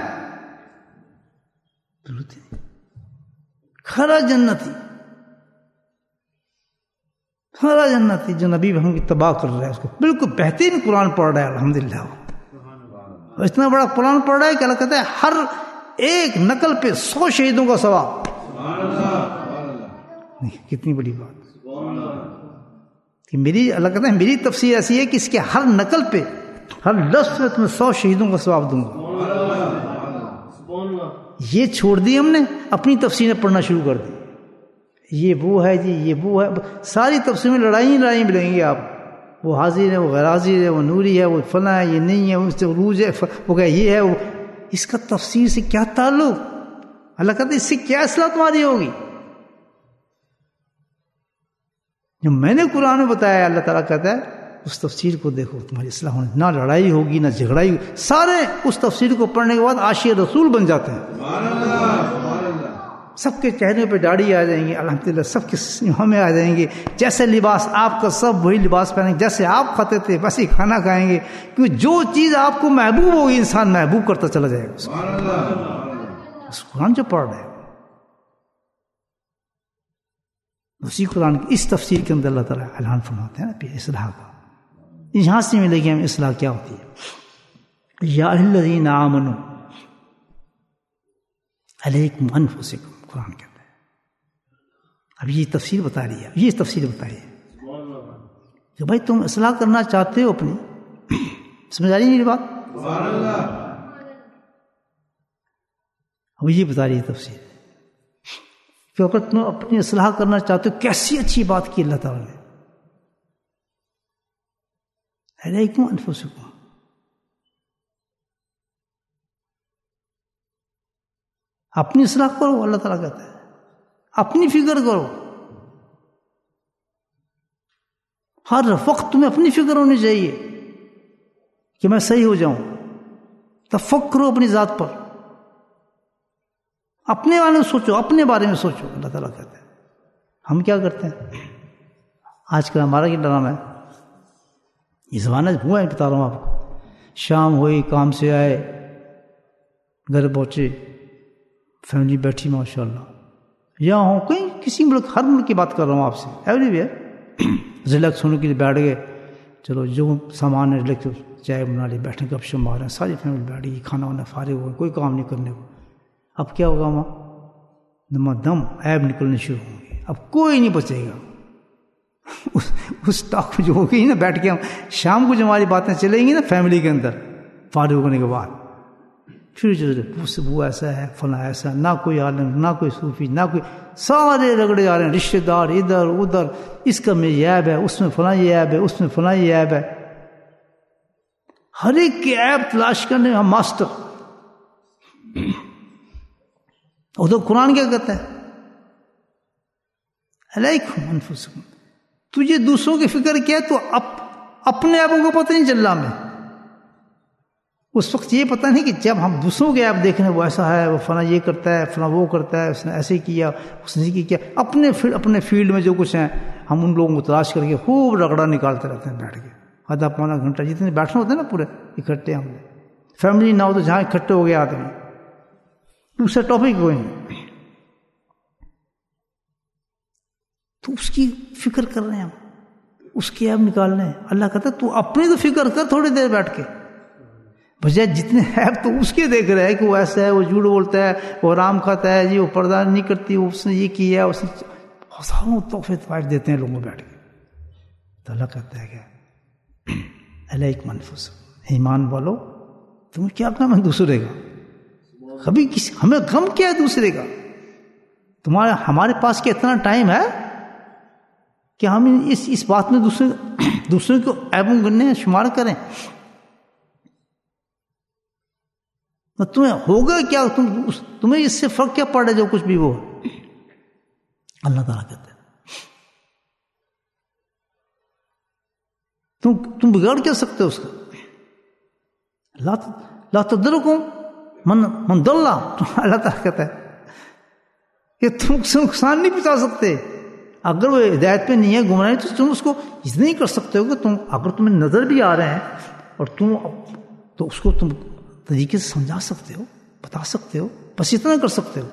[SPEAKER 1] ضرورت نہیں. کھرا جنتی جو نبی ہم کی تباہ کر رہا ہے، اس کو بالکل بہترین قرآن پڑھ رہا ہے الحمدللہ. اتنا بڑا قرآن پڑھ رہا ہے کہ اللہ کہتا ہے ہر ایک نقل پہ 100 شہیدوں کا ثواب. کتنی بڑی بات کہ اللہ کہتا ہے میری تفسیر ایسی ہے کہ اس کے ہر نقل پہ، ہر لفظ پہ تمہیں 100 شہیدوں کا ثواب دوں گا. یہ چھوڑ دی ہم نے، اپنی تفسیریں پڑھنا شروع کر دی. یہ وہ ہے جی، یہ وہ ہے. ساری تفسیر میں لڑائی ملیں گی آپ. وہ حاضر ہے، وہ غیر حاضر ہے، وہ نوری ہے، وہ فلاں ہے، یہ نہیں ہے، اس سے عروج ہے، وہ کہ یہ ہے وہ. اس کا تفسیر سے کیا تعلق؟ اللہ کہتا ہے اس سے کیا اصلاح تمہاری ہوگی؟ جو میں نے قرآن میں بتایا، اللہ تعالیٰ کہتا ہے اس تفسیر کو دیکھو، تمہاری اصلاح ہونے، نہ لڑائی ہوگی نہ جھگڑائی ہوگی. سارے اس تفسیر کو پڑھنے کے بعد عاشق رسول بن جاتے ہیں. سب کے چہرے پہ داڑھی آ جائیں گی الحمدللہ، سب کے سینہوں میں آ جائیں گے. جیسے لباس آپ کا سب وہی لباس پہنیں گے، جیسے آپ کھاتے تھے ویسے ہی کھانا کھائیں گے. کیونکہ جو چیز آپ کو محبوب ہوگی انسان محبوب کرتا چلا جائے گا. اس قرآن جو پڑھ رہے ہیں، اسی قرآن کی اس تفسیر کے اندر اللہ تعالیٰ اعلان فرماتے ہیں نا پھر اصلاح کا. یہاں سے ملے گی ہمیں اصلاح کیا ہوتی ہے. یا الذین آمنوا علیکم انفسکم، قرآن کہتا ہے. اب یہ تفسیر بتا رہی ہے، یہ تفسیر بتا رہی ہے کہ بھائی تم اصلاح کرنا چاہتے ہو اپنی. سمجھ آ رہی ہے میری بات؟ اب یہ بتا رہی ہے تفسیر کہ اگر تم اپنی اصلاح کرنا چاہتے ہو، کیسی اچھی بات کی اللہ تعالیٰ نے. علیکم انفسکم، اپنی اصلاح کرو. اللہ تعالیٰ کہتا ہے اپنی فکر کرو. ہر وقت تمہیں اپنی فکر ہونی چاہیے کہ میں صحیح ہو جاؤں. تفکر کرو اپنی ذات پر، اپنے بارے میں سوچو، اپنے بارے میں سوچو. اللہ تعالیٰ کہتے ہیں. ہم کیا کرتے ہیں آج کل؟ ہمارا کیا ڈرامہ ہے. یہ زمانہ ہوا ہے، بتا رہا ہوں آپ کو. شام ہوئی، کام سے آئے، گھر پہنچے، فیملی بیٹھی ماشاء اللہ، یہاں ہوں کہیں کسی ملک، ہر ملک کی بات کر رہا ہوں آپ سے، ایوری ویئر ریلیکس ہونے کے لیے بیٹھ گئے. چلو جو سامان ہے ریلیکس، چائے بنا لی، بیٹھے گپ شپ مار رہے ہیں، ساری فیملی بیٹھ گئی، کھانا وانا فارغ ہو گئے، کوئی کام نہیں کرنے کو. اب کیا ہوگا وہاں؟ دم دم عیب نکلنے شروع ہوں گے. اب کوئی نہیں بچے گا. اس ٹاک جو ہو گئی نا، بیٹھ کے ہم شام کو جو ہماری باتیں چلیں گی نا فیملی کے اندر فارغ ہونے کے بعد، پھر وہ ایسا ہے، فلاں ایسا، نہ کوئی عالم، نہ کوئی صوفی، نہ کوئی، سارے رگڑے جا رہے ہیں، رشتے دار ادھر ادھر، اس کا میں یہ عیب ہے، اس میں فلاں یہ عیب ہے، اس میں فلاں یہ عیب ہے. ہر ایک کے عیب تلاش کرنے ہم ماسٹر. ادھر قرآن کیا کہتا ہے؟ علیکم انفسکم، تجھے دوسروں کی فکر کیا ہے تو اپنے عیبوں کو پتہ نہیں چل رہا. میں اس وقت یہ پتہ نہیں کہ جب ہم دوسروں کے عیب دیکھ رہے ہیں، وہ ایسا ہے، وہ فلاں یہ کرتا ہے، فلاں وہ کرتا ہے، اس نے ایسے کیا، اس نے یہ کیا، اپنے فیلڈ میں جو کچھ ہیں ہم ان لوگوں کو تلاش کر کے خوب رگڑا نکالتے رہتے ہیں بیٹھ کے آدھا پونا گھنٹہ. جتنے بیٹھنا ہوتا ہے نا پورے اکٹھے، ہم نے فیملی نہ ہو تو جہاں اکٹھے ہو گئے آدمی، دوسرا ٹاپک کوئی نہیں، تو اس کی فکر کر رہے ہیں ہم، اس کی عیب نکال رہے ہیں. اللہ کہتا ہے تو اپنی تو فکر کر تھوڑی دیر بیٹھ کے، بجائے جتنے عیب تو اس کے دیکھ رہے ہیں کہ وہ ایسا ہے، وہ جھوٹ بولتا ہے، وہ حرام کھاتا ہے، جی وہ پردہ نہیں کرتی، اس نے یہ کیا، اس نے ہزاروں تحفے طوائف دیتے ہیں لوگوں بیٹھ کے. تو اللہ کہتا ہے کہ علیکم انفسکم، ایمان والو تمہیں کیا اپنا من دوسرے کا، کبھی ہمیں غم کیا ہے دوسرے کا؟ ہمارے پاس کیا اتنا ٹائم ہے کہ ہم اس بات میں دوسرے کو عیبوں گننے شمار کریں؟ تمہیں ہوگا کیا؟ تمہیں اس سے فرق کیا پڑ رہا ہے جو کچھ بھی وہ؟ اللہ تعالیٰ کہتے ہیں تم بگاڑ کیا سکتے ہو اس کا؟ لا تدرکم من ضل. اللہ تعالیٰ کہتا ہے کہ تم اسے نقصان نہیں پہنچا سکتے. اگر وہ ہدایت پہ نہیں ہے، گمراہی، تو تم اس کو اتنا ہی کر سکتے ہو کہ اگر تمہیں نظر بھی آ رہے ہیں اور تو اس کو تم طریقے سے سمجھا سکتے ہو، بتا سکتے ہو، بس اتنا کر سکتے ہو.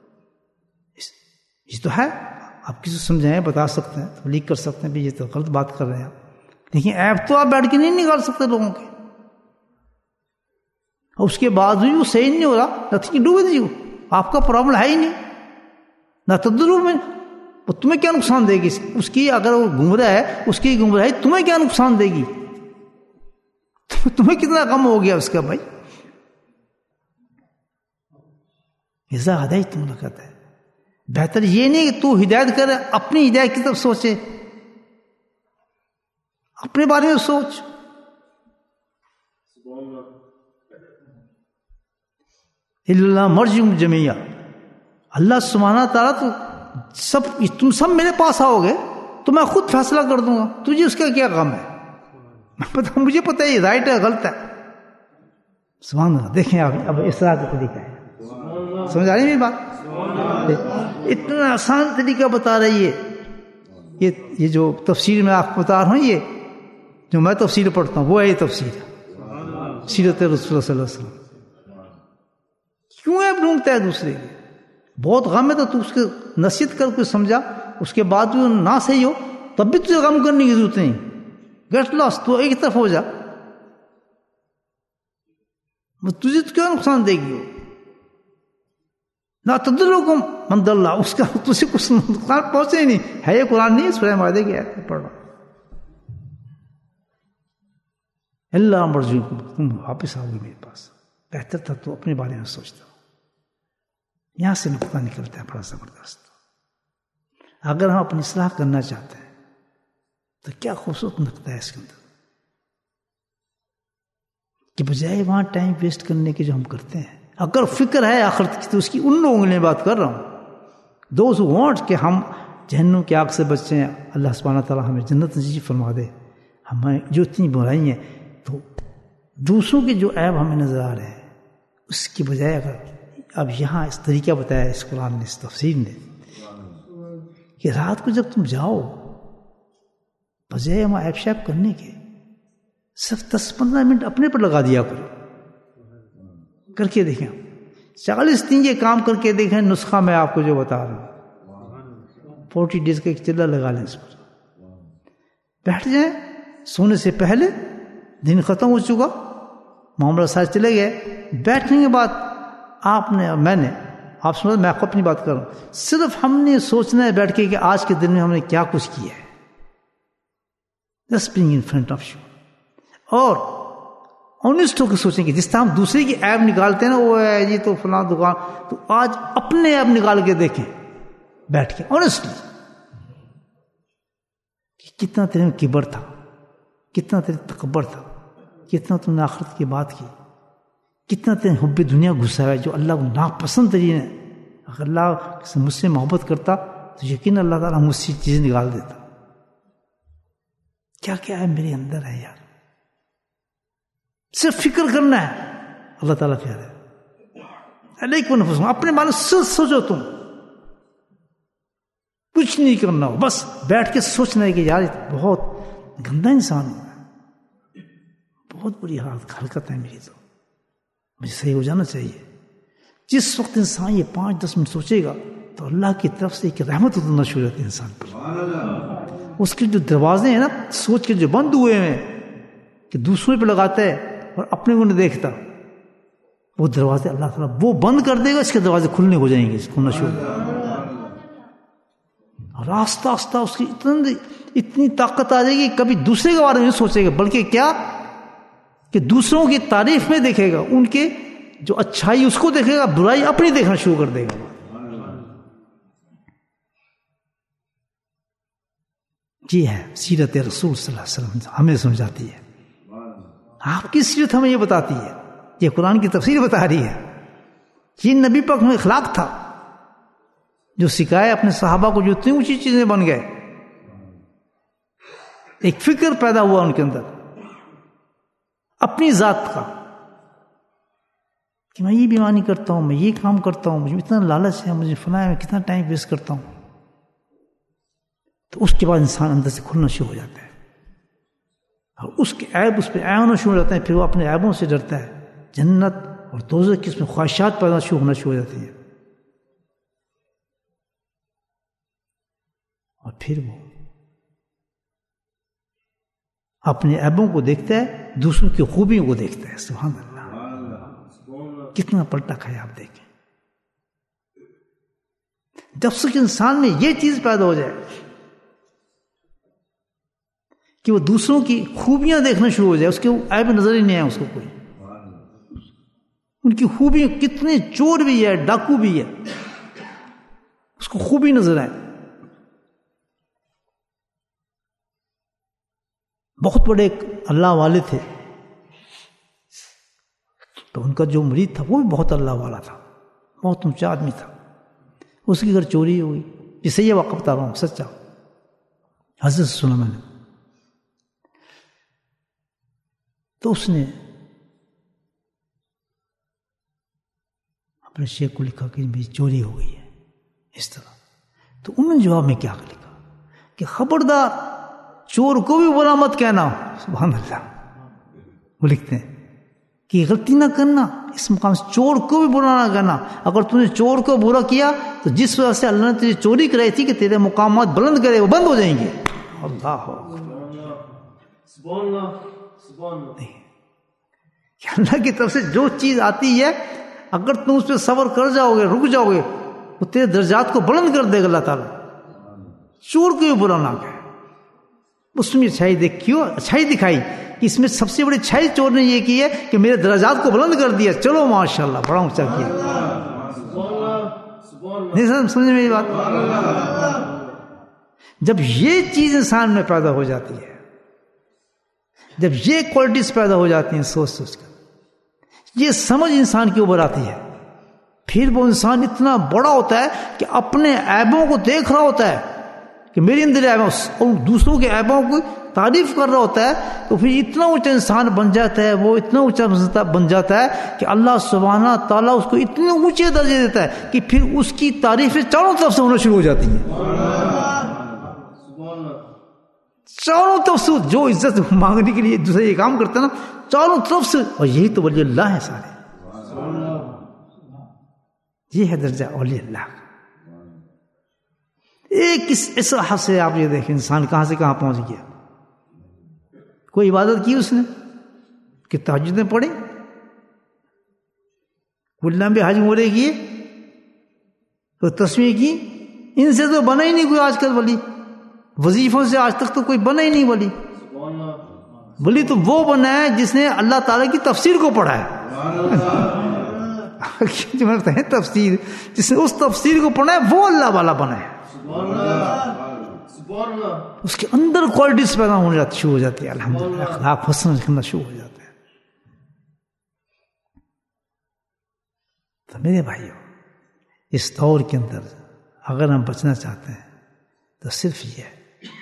[SPEAKER 1] یہ تو ہے، آپ کسی کو سمجھائیں، بتا سکتے ہیں، تبلیغ کر سکتے ہیں بھی یہ تو غلط بات کر رہے ہیں آپ، لیکن عیب تو آپ بیٹھ کے نہیں نکال سکتے لوگوں کے. اور اس کے بعد بھی وہ صحیح نہیں ہو رہا، نتھنگ ٹو ود یو، آپ کا پرابلم ہے ہی نہیں. نہ تدرو میں تمہیں کیا نقصان دے گی اس کی؟ اگر وہ گمراہ ہے، اس کی گمراہی تمہیں کیا نقصان دے گی؟ تمہیں کتنا غم ہو گیا اس کا بھائی؟ اذا ہدایتم، اللہ کہتا ہے بہتر یہ نہیں کہ تو ہدایت کرے، اپنی ہدایت کی طرف سوچے، اپنے بارے میں سوچ. اللہ مرجعکم جمیعا، اللہ سبحانہ تعالیٰ تو تم سب میرے پاس آؤ گے تو میں خود فیصلہ کر دوں گا، تجھے اس کا کیا غم ہے؟ مجھے پتہ ہے یہ رائٹ ہے غلط ہے. سبحان اللہ. دیکھیں اب اس طرح کا طریقہ ہے، سمجھ آ رہی ہے میری بات؟ اتنا آسان طریقہ بتا رہی ہے. یہ جو تفسیر میں آپ کو بتا رہا ہوں، یہ جو میں تفسیر پڑھتا ہوں وہ ہے یہ تفسیر سیرت رسول صلی اللہ علیہ وسلم. کیوں ہے ڈھونڈتا ہے دوسرے کی؟ بہت غم ہے تو اس کے نصیحت کر کے سمجھا، اس کے بعد بھی نہ صحیح ہو تب بھی تجھے غم کرنے کی ضرورت نہیں. گیٹ لاس، تو ایک طرف ہو جا، تجھے تو کیا نقصان دے گی؟ لا تدرکم من ضل، اس کا تجھے کچھ نقصان پہنچے ہی نہیں. ہے یہ قرآن نہیں، سورہ مائدہ کی آیت پڑھ رہا. اللہ مرجعکم، تم واپس آؤ گے میرے پاس. بہتر تھا تو اپنے بارے میں سوچتا. یہاں سے نقطہ نکلتا ہے بڑا زبردست. اگر ہم اپنی اصلاح کرنا چاہتے ہیں تو کیا خوبصورت نقطہ ہے اس کے اندر، کہ بجائے وہاں ٹائم ویسٹ کرنے کے جو ہم کرتے ہیں، اگر فکر ہے آخرت کی تو اس کی ان لوگوں کے لیے بات کر رہا ہوں، دوز ہو وانٹ کہ ہم جہنم کی آگ سے بچیں، اللہ سبحانہ تعالیٰ ہمیں جنت نصیب فرما دے. ہمیں جو اتنی برائی ہیں، تو دوسروں کے جو عیب ہمیں نظر آ رہے ہیں اس کی بجائے اگر اب یہاں اس طریقہ بتایا اس قرآن نے، اس تفسیر نے، کہ رات کو جب تم جاؤ بجائے ہم عیب شیب کرنے کے صرف 10-15 منٹ اپنے پر لگا دیا کرو. کر کے دیکھیں، 40 دن یہ کام کر کے دیکھیں. نسخہ میں آپ کو جو بتا رہا ہوں، 40 days کا ایک چلہ لگا لیں اس پر، بیٹھ جائیں. سونے سے پہلے دن ختم ہو چکا، معاملہ سارے چلے گئے. بیٹھنے کے بعد آپ نے اور میں نے، آپ سمجھ، میں اپنی بات کر رہا ہوں، صرف ہم نے سوچنا ہے بیٹھ کے کہ آج کے دن میں ہم نے کیا کچھ کیا ہے. Just being in front of you. اور آنیسٹ ہو کے سوچیں کہ جس طرح ہم دوسرے کی ایپ نکالتے ہیں نا، وہ ہے جی تو فلاں دکان، تو آج اپنے ایپ نکال کے دیکھیں بیٹھ کے آنیسٹلی کہ کتنا تیرے میں کبر تھا، کتنا تیرے تکبر تھا، کتنا تم نے آخرت کی بات کی، کتنا تیرے حب دنیا گھسا ہے جو اللہ کو ناپسند ترین ہے. اگر اللہ مجھ سے محبت کرتا تو یقین اللہ تعالیٰ مجھ سے چیزیں نکال دیتا. کیا کیا ہے میرے اندر ہے یار، صرف فکر کرنا ہے. اللہ تعالیٰ کہہ رہے علیکم انفسکم، اپنے بارے میں سوچو، تم کچھ نہیں کرنا ہو، بس بیٹھ کے سوچنا ہے کہ یار بہت گندا انسان ہوں، بہت بری حرکت ہے میری، تو مجھے صحیح ہو جانا چاہیے. جس وقت انسان یہ 5-10 منٹ سوچے گا تو اللہ کی طرف سے ایک رحمت اترنا شروع ہوتی ہے انسان پر. اس کے جو دروازے ہیں نا سوچ کے جو بند ہوئے ہیں کہ دوسروں پہ لگاتا ہے اور اپنے کو نہیں دیکھتا، وہ دروازے اللہ تعالیٰ وہ بند کر دے گا، اس کے دروازے کھلنے ہو جائیں گے، کھلنا شروع ہو. اور آہستہ آہستہ اس کی اتنی طاقت آ جائے گی، کبھی دوسرے کے بارے میں نہیں سوچے گا، بلکہ کیا کہ دوسروں کی تعریف میں دیکھے گا، ان کے جو اچھائی اس کو دیکھے گا، برائی اپنی دیکھنا شروع کر دے گا. جی ہے سیرت رسول صلی اللہ علیہ وسلم ہمیں سمجھاتی ہے. آپ کی سیرت ہمیں یہ بتاتی ہے، یہ قرآن کی تفسیر بتا رہی ہے. یہ نبی پاک میں اخلاق تھا جو سکھائے اپنے صحابہ کو، جو اتنی اونچی چیزیں بن گئے. ایک فکر پیدا ہوا ان کے اندر اپنی ذات کا کہ میں یہ بیمانی کرتا ہوں، میں یہ کام کرتا ہوں، مجھے اتنا لالچ ہے، مجھے فلاں ہے، میں کتنا ٹائم ویسٹ کرتا ہوں. تو اس کے بعد انسان اندر سے کھلنا شروع ہو جاتا ہے، اور اس کے عیب اس پہ عیب ہونا شروع ہو جاتے ہیں. پھر وہ اپنے عیبوں سے ڈرتا ہے. جنت اور دوزخ کی اس میں خواہشات پیدا ہونا شروع ہو جاتی ہیں، اور پھر وہ اپنے عیبوں کو دیکھتا ہے، دوسروں کی خوبیوں کو دیکھتا ہے. سبحان اللہ، کتنا پلٹا کھایا آپ دیکھیں. جب سے کہ انسان میں یہ چیز پیدا ہو جائے کہ وہ دوسروں کی خوبیاں دیکھنا شروع ہو جائے، اس کے عیب نظر ہی نہیں آئے اس کو کوئی. ان کی خوبی، کتنے چور بھی ہے، ڈاکو بھی ہے، اس کو خوبی نظر آئے. بہت بڑے ایک اللہ والے تھے، تو ان کا جو مرید تھا وہ بھی بہت اللہ والا تھا، بہت اونچا آدمی تھا. اس کی گھر چوری ہوئی، جسے یہ واقعہ بتا رہا ہوں سچا، حضرت سنا میں نے. تو اس نے اپنے شیخ کو لکھا کہ میری چوری ہو گئی ہے اس طرح. تو انہوں نے جواب میں کیا لکھا کہ خبردار چور کو بھی برا مت کہنا. سبحان اللہ. وہ لکھتے ہیں کہ غلطی نہ کرنا، اس مقام سے چور کو بھی برا نہ کرنا. اگر تم نے چور کو برا کیا تو جس وجہ سے اللہ نے تجھے چوری کرائی تھی کہ تیرے مقامات بلند کرے، وہ بند ہو جائیں گے. اللہ کہ اللہ کی طرف سے جو چیز آتی ہے اگر تم اس پہ صبر کر جاؤ گے، رک جاؤ گے، وہ تیرے درجات کو بلند کر دے گا اللہ تعالیٰ. چور کو بھی برا نہ کہے. اس میں اچھائی دیکھیو، اچھائی دکھائی کہ اس میں سب سے بڑی اچھائی چور نے یہ کی ہے کہ میرے درجات کو بلند کر دیا. چلو ماشاءاللہ بڑا اونچا کیا. نہیں سمجھے میری بات؟ جب یہ چیز انسان میں پیدا ہو جاتی ہے، جب یہ کوالٹیز پیدا ہو جاتی ہیں سوچ سوچ کر، یہ سمجھ انسان کے اوپر آتی ہے، پھر وہ انسان اتنا بڑا ہوتا ہے کہ اپنے عیبوں کو دیکھ رہا ہوتا ہے کہ میرے اندر عیب ہے، اور دوسروں کے عیبوں کو تعریف کر رہا ہوتا ہے، تو پھر اتنا اونچا انسان بن جاتا ہے، وہ اتنا اونچا بن جاتا ہے کہ اللہ سبحانہ تعالیٰ اس کو اتنے اونچے درجے دیتا ہے کہ پھر اس کی تعریفیں چاروں طرف سے ہونا شروع ہو جاتی ہیں، چاروں طرف سے جو عزت مانگنے کے لیے دوسرے یہ کام کرتے ہیں نا، چاروں طرف سے، اور یہی تو ولی اللہ ہے سارے، یہ ہے درجہ ولی اللہ کا۔ ایک اس حد سے آپ یہ دیکھیں انسان کہاں سے کہاں پہنچ گیا۔ کوئی عبادت کی اس نے کہ تہجدیں پڑھی، کوئی لمبے حج عمرے کیے، کوئی تسبیح کی، ان سے تو بنا ہی نہیں کوئی آج کل ولی، وظیفوں سے آج تک تو کوئی بنا ہی نہیں ولی۔ ولی تو وہ بنا ہے جس نے اللہ تعالیٰ کی تفسیر کو پڑھا ہے، جو کہتے ہیں تفسیر، جس نے اس تفسیر کو پڑھا ہے وہ اللہ والا بنا ہے، اس کے اندر کوالٹیز پیدا ہونے شروع ہو جاتی ہے، الحمدللہ اخلاق حسن کرنا شروع ہو جاتے ہیں۔ تو میرے بھائیو، اس دور کے اندر اگر ہم بچنا چاہتے ہیں تو صرف یہ ہے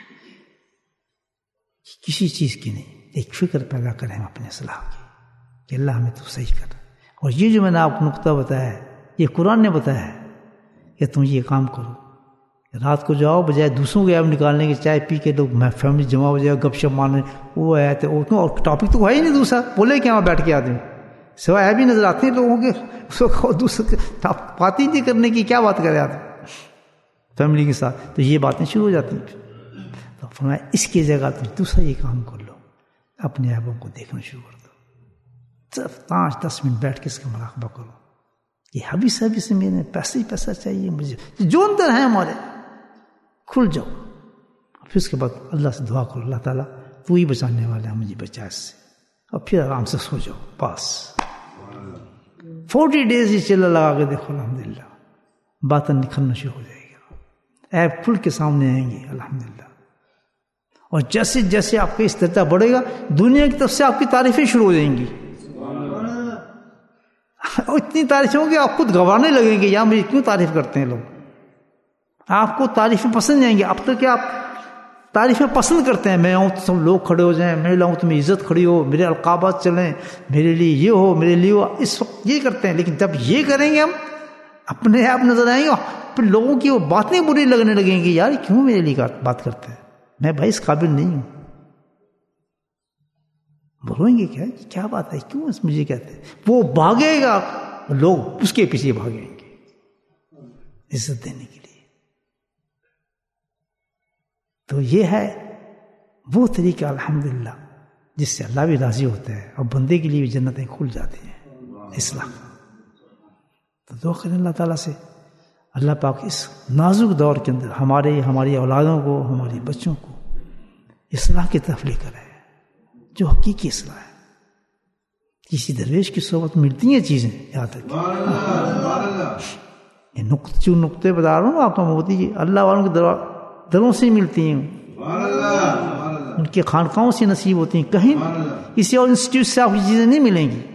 [SPEAKER 1] کہ کسی چیز کی نہیں، ایک فکر پیدا کریں ہم اپنے اصلاح کی کہ اللہ ہمیں تو صحیح کر، اور یہ جو میں نے آپ کو نقطہ بتایا ہے یہ قرآن نے بتایا ہے کہ تم یہ کام کرو، رات کو جاؤ بجائے دوسروں کے ایپ نکالنے کے، چائے پی کے لوگ فیملی جمع ہو جائے گپ شپ مارنے، وہ ہے تو اور ٹاپک تو ہے ہی نہیں دوسرا، بولے کیا وہاں بیٹھ کے آدمی سوائے ایپ ہی نظر آتے ہیں لوگوں کے، اس کو دوسرے بات ہی نہیں کرنے کی، کیا بات کرے آدمی فیملی کے ساتھ، تو یہ باتیں شروع ہو جاتی ہیں۔ تو فرمایا اس کی جگہ تم دوسرا یہ کام کر لو، اپنے ایپوں کو دیکھنا شروع کر دو، صرف 5-10 منٹ بیٹھ کے اس کا مراقبہ کرو، یہ حبی صاحبی سے میرے پیسہ ہی پیسہ چاہیے مجھے، جو اندر ہے ہمارے کھل جاؤ، پھر اس کے بعد اللہ سے دعا کرو، اللہ تعالیٰ تو ہی بچانے والا ہے، مجھے بچا اس سے، اور پھر آرام سے سو جاؤ، بس 40 days ہی چلا لگا کے دیکھو، الحمدللہ باتیں نکھرنا شروع ہو جائے گا، ایپ کھل کے سامنے آئیں گے الحمدللہ، اور جیسے جیسے آپ کا اس درجہ بڑھے گا دنیا کی طرف سے آپ کی تعریفیں شروع ہو جائیں گی، اور اتنی تعریفیں ہوں گی آپ خود گھبرانے لگیں گے، یہاں مجھے کیوں تعریف کرتے ہیں لوگ، آپ کو تعریفیں پسند نہیں آئیں گی۔ اب تک کہ آپ تعریفیں پسند کرتے ہیں، میں آؤں تو سب لوگ کھڑے ہو جائیں، میں لاؤں تو میری عزت کھڑی ہو، میرے القابات چلیں، میرے لیے یہ ہو، میرے لیے ہو، اس وقت یہ کرتے ہیں، لیکن جب یہ کریں گے ہم اپنے آپ نظر آئیں گے، پھر لوگوں کی وہ باتیں بری لگنے لگیں گی، یار کیوں میرے لیے بات کرتے ہیں، میں بھائی اس قابل نہیں ہوں، بولیں گے کیا بات ہے، کیوں مجھے کہتے ہیں، وہ بھاگے گا، لوگ اس کے پیچھے بھاگیں گے عزت دینے کے لیے۔ تو یہ ہے وہ طریقہ الحمدللہ جس سے اللہ بھی راضی ہوتا ہے اور بندے کے لیے بھی جنتیں کھل جاتی ہیں، اصلاح۔ تو دعا کریں اللہ تعالیٰ سے، اللہ پاک اس نازک دور کے اندر ہماری اولادوں کو، ہمارے بچوں کو اصلاح کی طرف لے کر آئے، جو حقیقی اصلاح ہے۔ کسی درویش کی صحبت ملتی ہیں چیزیں، یاد رکھیں، یہ نقطے بتا رہا ہوں آپ کا موتی جی، اللہ والوں کے دروں سے ملتی ہیں، ان کے خانقاہوں سے نصیب ہوتی ہیں، کہیں کسی اور انسٹیٹیوٹ سے آپ کی چیزیں نہیں ملیں گی۔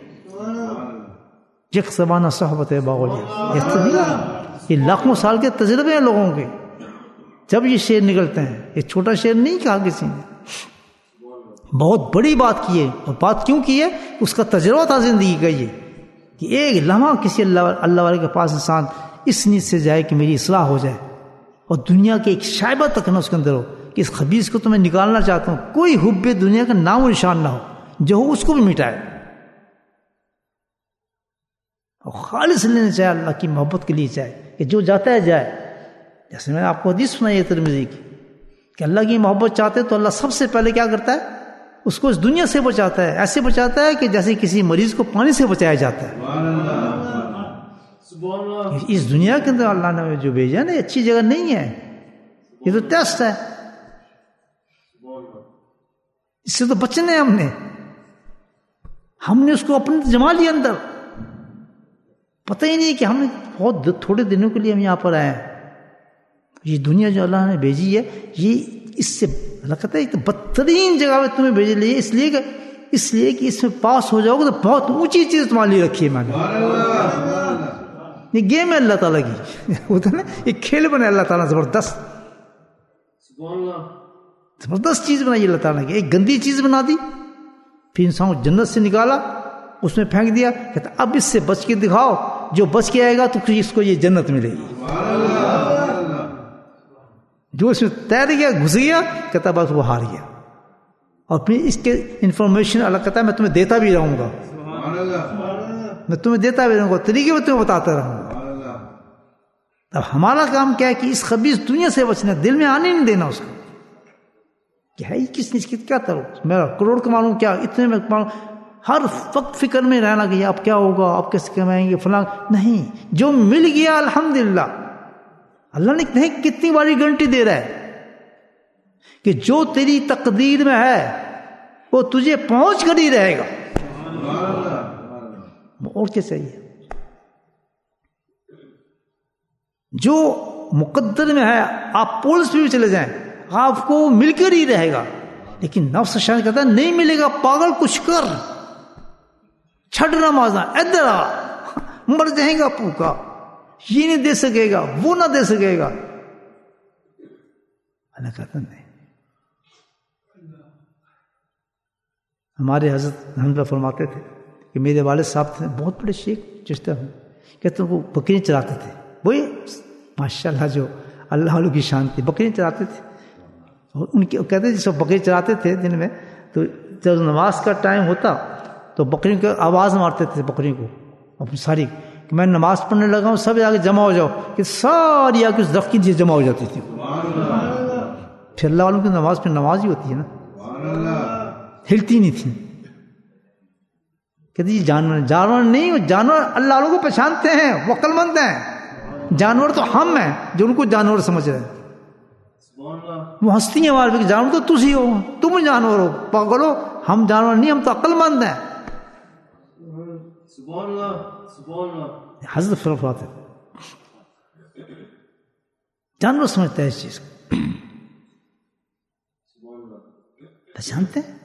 [SPEAKER 1] یک زبانہ صحبت باولیہ، یہ تو نہیں، یہ لاکھوں سال کے تجربے ہیں لوگوں کے، جب یہ شعر نکلتے ہیں، یہ چھوٹا شعر نہیں کہا کسی نے، بہت بڑی بات کی ہے، اور بات کیوں کی ہے، اس کا تجربہ تھا زندگی کا، یہ کہ ایک لمحہ کسی اللہ والے کے پاس انسان اس نیت سے جائے کہ میری اصلاح ہو جائے، اور دنیا کے ایک شائبہ تک نہ اس کے اندر ہو کہ اس خبیث کو تو میں نکالنا چاہتا ہوں، کوئی حب دنیا کا نام و نشان نہ ہو، جو ہو اس کو بھی مٹائے، اور خالص لینا چاہے، اللہ کی محبت کے لیے چاہے کہ جو جاتا ہے جائے۔ جیسے میں نے آپ کو حدیث سنائی ہے ترمذی کی کہ اللہ کی محبت چاہتے تو اللہ سب سے پہلے کیا کرتا ہے، اس کو اس دنیا سے بچاتا ہے، ایسے بچاتا ہے کہ جیسے کسی مریض کو پانی سے بچایا جاتا ہے۔ اس دنیا کے اندر اللہ نے جو بھیجا نا، اچھی جگہ نہیں ہے، یہ تو ٹیسٹ ہے، اس سے تو بچنے ہم نے اس کو اپنے جما لیا اندر، پتہ ہی نہیں کہ ہم نے بہت تھوڑے دنوں کے لیے ہم یہاں پر آئے ہیں۔ یہ دنیا جو اللہ نے بھیجی ہے، یہ اس سے اللہ کہتا ہے ایک بدترین جگہ پہ تمہیں بھیجے لیے، اس لیے کہ اس میں پاس ہو جاؤ گے تو بہت اونچی چیز تمہارے لیے رکھی ہے میں نے۔ یہ گیم ہے اللہ تعالیٰ کی، ہوتا ہے نا، یہ کھیل بنے اللہ تعالیٰ زبردست، زبردست چیز بنائی اللہ تعالیٰ کی. ایک گندی چیز بنا دی, پھر انسان کو جنت سے نکالا, اس میں پھینک دیا, کہتا اب اس سے بچ کے دکھاؤ, جو بچ کے آئے گا تو اس کو یہ جنت ملے گی. جو اس میں تیر گیا, گھس گیا, کہتا بس وہ ہار گیا. اور پھر اس کے انفارمیشن اللہ کہتا ہے میں تمہیں دیتا بھی رہوں گا, میں تمہیں دیتا بھی رہوں گا, طریقے میں تمہیں بتاتا رہوں گا. اب ہمارا کام کیا ہے کہ اس خبیث دنیا سے بچنا, دل میں آنے نہیں دینا اس کو. کہ ہے کس نے کیا کرو, میرا کروڑ کما لوں کیا, اتنے میں کما لوں, ہر وقت فکر میں رہنا کہ اب کیا ہوگا, اب کیسے کمائیں گے فلاں. نہیں, جو مل گیا الحمدللہ. اللہ نے نہیں کتنی باری گارنٹی دے رہا ہے کہ جو تیری تقدیر میں ہے وہ تجھے پہنچ کر ہی رہے گا, اور کیا چاہیے. جو مقدر میں ہے, آپ پولس پہ بھی چلے جائیں آپ کو مل کر ہی رہے گا. لیکن نفس شان کہتا ہے نہیں ملے گا, پاگل کچھ کر, چھڑ نمازاں ادھر آ, مر جائیں گا پوکا, یہ نہیں دے سکے گا, وہ نہ دے سکے گا. اللہ کہتا نہیں. ہمارے حضرت حمزہ فرماتے تھے کہ میرے والد صاحب تھے, بہت بڑے شیخ چشتہ ہیں, کہتے ہیں وہ بکریاں چراتے تھے. وہی ماشاء اللہ جو اللہ والوں کی شان تھی, بکریاں چراتے تھے. اور ان کے کہتے ہیں جب بکری چراتے تھے دن میں, تو جب نماز کا ٹائم ہوتا تو بکریوں کو آواز مارتے تھے, بکریوں کو اپنی ساری, کہ میں نماز پڑھنے لگا ہوں, سب آگے جمع ہو جاؤ, کہ ساری آگے اس درخت کی نیچے جمع ہو جاتی تھی. پھر اللہ والوں کی نماز پھر نماز ہی ہوتی ہے نا, ہلتی نہیں تھی. کہتے یہ جانور نہیں, جانور اللہ والوں کو پہچانتے ہیں, وہ عقل مند ہیں. جانور تو ہم ہیں جو ان کو جانور سمجھ رہے ہیں. وہ ہنستی ہیں ہمارے پہ, جانور تو تسی ہو, تم جانور ہو, پاگل ہو. ہم جانور نہیں, ہم تو عقل مند ہیں. حضرت فرماتے جانور سمجھتا ہے اس چیز کو, پہچانتے ہیں,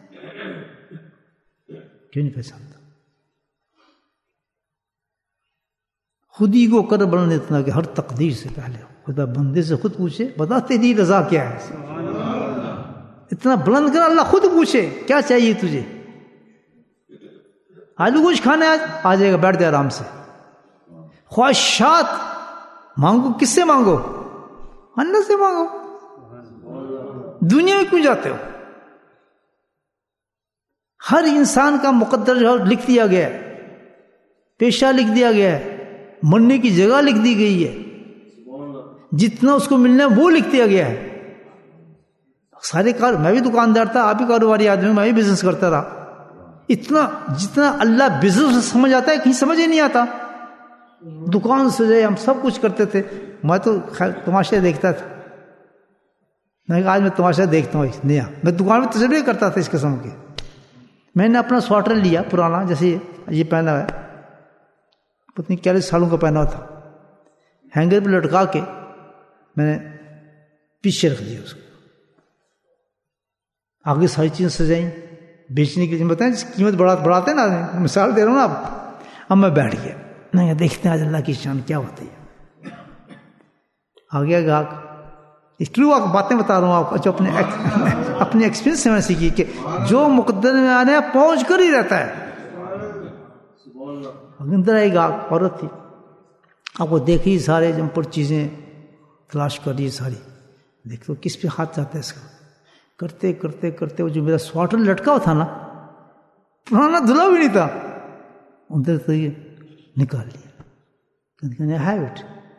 [SPEAKER 1] کیوں نہیں پہچانتا. خود ہی کو کر بلند اتنا کہ ہر تقدیر سے پہلے خدا بندے سے خود پوچھے بتا تیری رضا کیا ہے. اتنا بلند کر اللہ خود پوچھے کیا چاہیے تجھے. آلو گوشت کھانا ہے, آ جائے گا, بیٹھ جائے آرام سے. خواہشات مانگو, کس سے مانگو, اللہ سے مانگو. دنیا میں کیوں جاتے ہو. ہر انسان کا مقدر جو لکھ دیا گیا ہے, پیشہ لکھ دیا گیا ہے, مرنے کی جگہ لکھ دی گئی ہے, جتنا اس کو ملنا ہے وہ لکھ دیا گیا ہے. سارے میں بھی دکاندار تھا, آپ بھی کاروباری آدمی, میں بھی بزنس کرتا رہا. اتنا جتنا اللہ بزنس سمجھ آتا ہے کہیں سمجھ ہی نہیں آتا. دکان سے جائے ہم سب کچھ کرتے تھے. میں تو تماشے دیکھتا تھا, میں آج میں تماشا دیکھتا ہوں نیا. میں دکان میں تجربے کرتا تھا اس قسم کے. میں نے اپنا سویٹر لیا پرانا, جیسے یہ پہنا ہے, پتہ نہیں 40 سالوں کا پہنا تھا, ہینگر پہ لٹکا کے میں نے پیچھے رکھ دیا اس کو. آگے ساری چیزیں سجائیں بیچنے کے لیے, بتائیں جس قیمت بڑھاتے ہیں نا, مثال دے رہا ہوں نا آپ. اب میں بیٹھ گیا, نہیں دیکھتے ہیں آج اللہ کی شان کیا ہوتی ہے. آ گیا گاہک, ٹرو آپ باتیں بتا رہا ہوں آپ کو, جو اپنے ایکسپیرینس سے میں نے سیکھی کہ جو مقدر میں آنے پہنچ کر ہی رہتا ہے. اندر آئی گاہک, عورت تھی, آپ کو دیکھی سارے جمپر چیزیں تلاش کر رہی ساری. دیکھ لو کس پہ ہاتھ جاتا ہے اس کا. کرتے کرتے کرتے وہ جو میرا سویٹر لٹکا ہوا تھا نا, پرانا دھلا بھی نہیں تھا, اندر سے یہ نکال لیا. ہیو اٹ,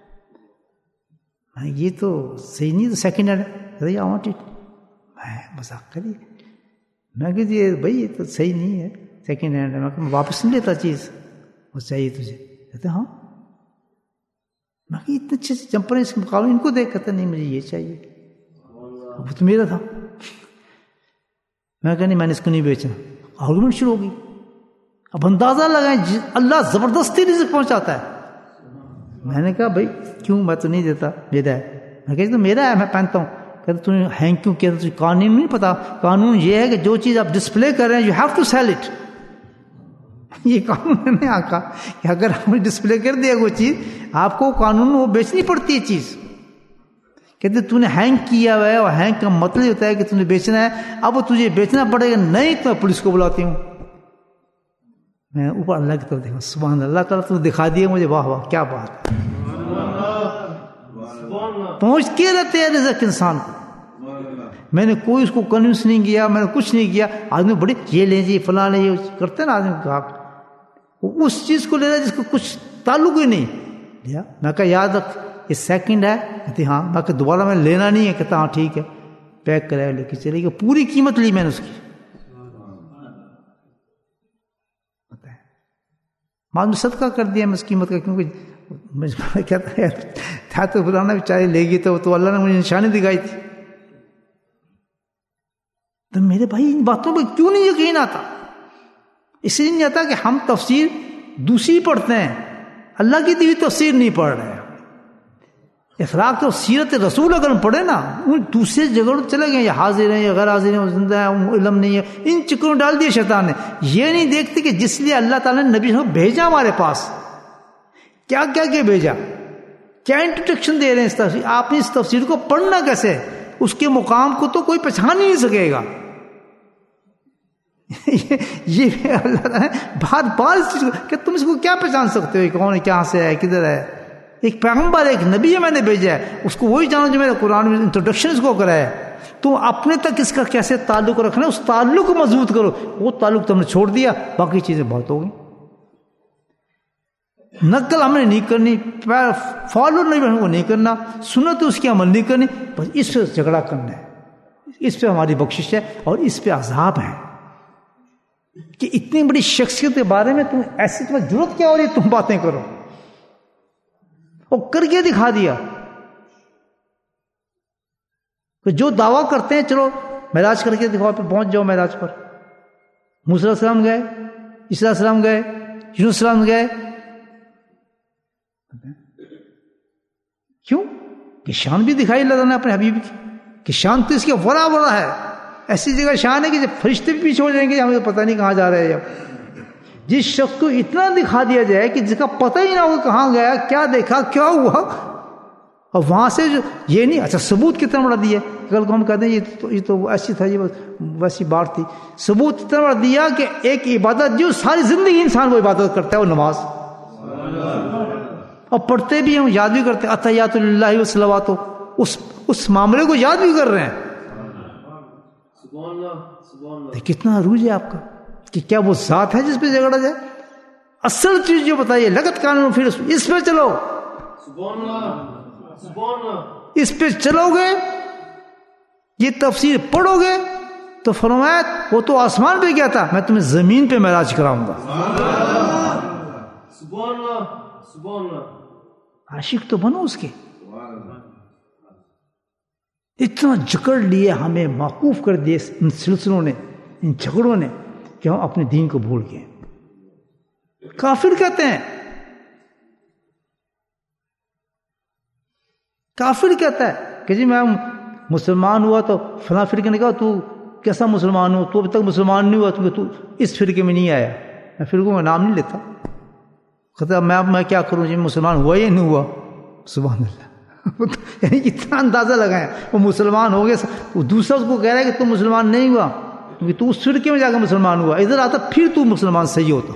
[SPEAKER 1] یہ تو صحیح نہیں, تو سیکنڈ ہینڈ ہے. I want it. میں مذاق کریے, میں کہ یہ بھائی یہ تو صحیح نہیں ہے, سیکنڈ ہینڈ ہے. میں واپس نہیں لیتا چیز, وہ چاہیے تجھے. کہتے ہاں. میں کہ اتنے اچھے سے جمپر اس کے مقابلے ان کو دیکھ, کہتا نہیں مجھے یہ چاہیے, وہ تو میرا تھا. میں کہ نہیں, میں نے اس کو نہیں بیچنا. آرگومنٹ شروع ہوگی. اب اندازہ لگائیں اللہ زبردستی رزق پہنچاتا ہے. میں نے کہا بھائی کیوں, میں تو نہیں دیتا, میرا ہے. میں کہتی تو میرا ہے, میں پہنتا ہوں. کہتے تو نے ہینگ کیوں کیا, تجھے قانون نہیں پتا. قانون یہ ہے کہ جو چیز آپ ڈسپلے کر رہے ہیں you have to sell it. یہ قانون نے آقا کہ اگر آپ نے ڈسپلے کر دیا وہ چیز, آپ کو قانون وہ بیچنی پڑتی ہے چیز. کہتے تو نے ہینگ کیا ہوا ہے، اور ہینگ کا مطلب ہوتا ہے کہ تم نے بیچنا ہے، اب تجھے بیچنا پڑے گا، نہیں تو میں پولیس کو بلاتی ہوں۔ میں اوپر اللہ کی طرف دیکھا، سبحان اللہ تعالیٰ تو دکھا دیا مجھے، واہ واہ کیا بات ہے، پہنچ کے رہتے ہیں رزق انسان کو۔ میں نے کوئی اس کو کنوینس نہیں کیا، میں نے کچھ نہیں کیا۔ آدمی بڑے یہ لیں جی فلاں لیں، یہ کرتے ہیں نا آدمی کا، وہ اس چیز کو لے رہا ہے جس کو کچھ تعلق ہی نہیں لیا۔ میں کہا یاد رکھ یہ سیکنڈ ہے، کہتے ہاں، باقی دوبارہ میں لینا نہیں ہے، کہتا ہاں ٹھیک ہے، پیک کرے لے کے چلے گا، پوری قیمت لی میں نے اس کی۔ بعد میں صدقہ کر دیا میں اس قیمت کا، کیونکہ میں کہتا ہے تھا تو بلانا بھی چاہے لے گی تو اللہ نے مجھے نشانی دکھائی تھی۔ تو میرے بھائی ان باتوں پہ کیوں نہیں یقین آتا؟ اس لیے نہیں آتا کہ ہم تفسیر دوسری پڑھتے ہیں، اللہ کی دی ہوئی تفسیر نہیں پڑھ رہے ہیں۔ اخلاق تو سیرت رسول اگر ہم پڑھے نا، ان دوسرے جگہوں چلے گئے، یا حاضر ہیں یا غیر حاضر ہیں، زندہ ہے، علم نہیں ہے، ان چکروں ڈال دیے شیطان نے۔ یہ نہیں دیکھتے کہ جس لیے اللہ تعالیٰ نے نبی کو بھیجا ہمارے پاس، کیا کیا کہ بھیجا، کیا انٹروڈکشن دے رہے ہیں اس تفسیر، آپ نے اس تفسیر کو پڑھنا کیسے، اس کے مقام کو تو کوئی پہچان ہی نہیں سکے گا۔ یہ اللہ تعالیٰ نے بار بار اس چیز کو کہ تم اس کو کیا پہچان سکتے ہو، کون ہے، کہاں سے ہے، کدھر ہے۔ ایک پیغمبر، ایک نبی ہے میں نے بھیجا ہے، اس کو وہی جانو جو میرے قرآن میں انٹروڈکشن اس کو کرا ہے۔ تم اپنے تک اس کا کیسے تعلق رکھنا ہے، اس تعلق کو مضبوط کرو۔ وہ تعلق تم نے چھوڑ دیا، باقی چیزیں بہت ہو گئی۔ نقل ہم نے نہیں کرنی، فالو نہیں کرنا، سنت اس کی عمل نہیں کرنی، بس اس پہ جھگڑا کرنا ہے، اس پہ ہماری بخشش ہے اور اس پہ عذاب ہے کہ اتنی بڑی شخصیت کے بارے میں تم ایسی تمہیں ضرورت کیا ہو رہی ہے تم باتیں کرو، اور کر کے دکھا دیا۔ تو جو دعویٰ کرتے ہیں چلو معراج کر کے دکھاؤ، پہ پہنچ جاؤ معراج پر، موسیٰ علیہ السلام گئے، عیسیٰ علیہ السلام گئے، یونس علیہ السلام گئے، کیوں کہ شان بھی دکھائی اللہ تعالیٰ نے اپنے حبیب کی، کہ شان تو اس کے ورا ورا ہے، ایسی جگہ شان ہے کہ جب فرشتے بھی پیچھے ہو جائیں گے ہمیں تو پتہ نہیں کہاں جا رہے ہیں۔ جس شخص کو اتنا دکھا دیا جائے کہ جس کا پتہ ہی نہ ہو کہاں گیا، کیا دیکھا، کیا ہوا، اور وہاں سے جو یہ نہیں، اچھا ثبوت کتنا بڑا دیا، کل کو ہم کہتے ہیں یہ تو ایسی تھا، یہ ویسی بات تھی، ثبوت اتنا بڑا دیا کہ ایک عبادت جو ساری زندگی انسان وہ عبادت کرتا ہے، وہ نماز، اور پڑھتے بھی ہیں، یاد بھی کرتے ہیں، اتحیات للہ والصلوات، اس معاملے کو یاد بھی کر رہے ہیں۔ کتنا عروج ہے آپ کا کہ کیا وہ ذات ہے جس پہ جھگڑا جائے؟ اصل چیز جو بتائیے لغت قانون، پھر اس پہ چلو، اس پہ چلو گے، یہ تفسیر پڑھو گے تو فرمایا وہ تو آسمان پہ گیا تھا، میں تمہیں زمین پہ معراج کراؤں گا۔ عاشق تو بنو اس کے۔ اتنا جکڑ لیے ہمیں، موقوف کر دیے ان سلسلوں نے، ان جھگڑوں نے، کہ ہم اپنے دین کو بھول گئے۔ کافر کہتے ہیں، کافر کہتا ہے کہ جی میں مسلمان ہوا تو فلاں فرقے نے کہا تو کیسا مسلمان ہو، تو اب تک مسلمان نہیں ہوا کیونکہ تو اس فرقے میں نہیں آیا۔ میں فرقوں کا نام نہیں لیتا، کہتا میں کیا کروں جی، مسلمان ہوا یا نہیں ہوا؟ سبحان اللہ، یعنی اتنا اندازہ لگائیں، وہ مسلمان ہو گیا، وہ دوسرا اس کو کہہ رہا ہے کہ تم مسلمان نہیں ہوا کیونکہ تو اس فرقے میں جا کے مسلمان ہوا، ادھر آتا پھر تو مسلمان صحیح ہوتا۔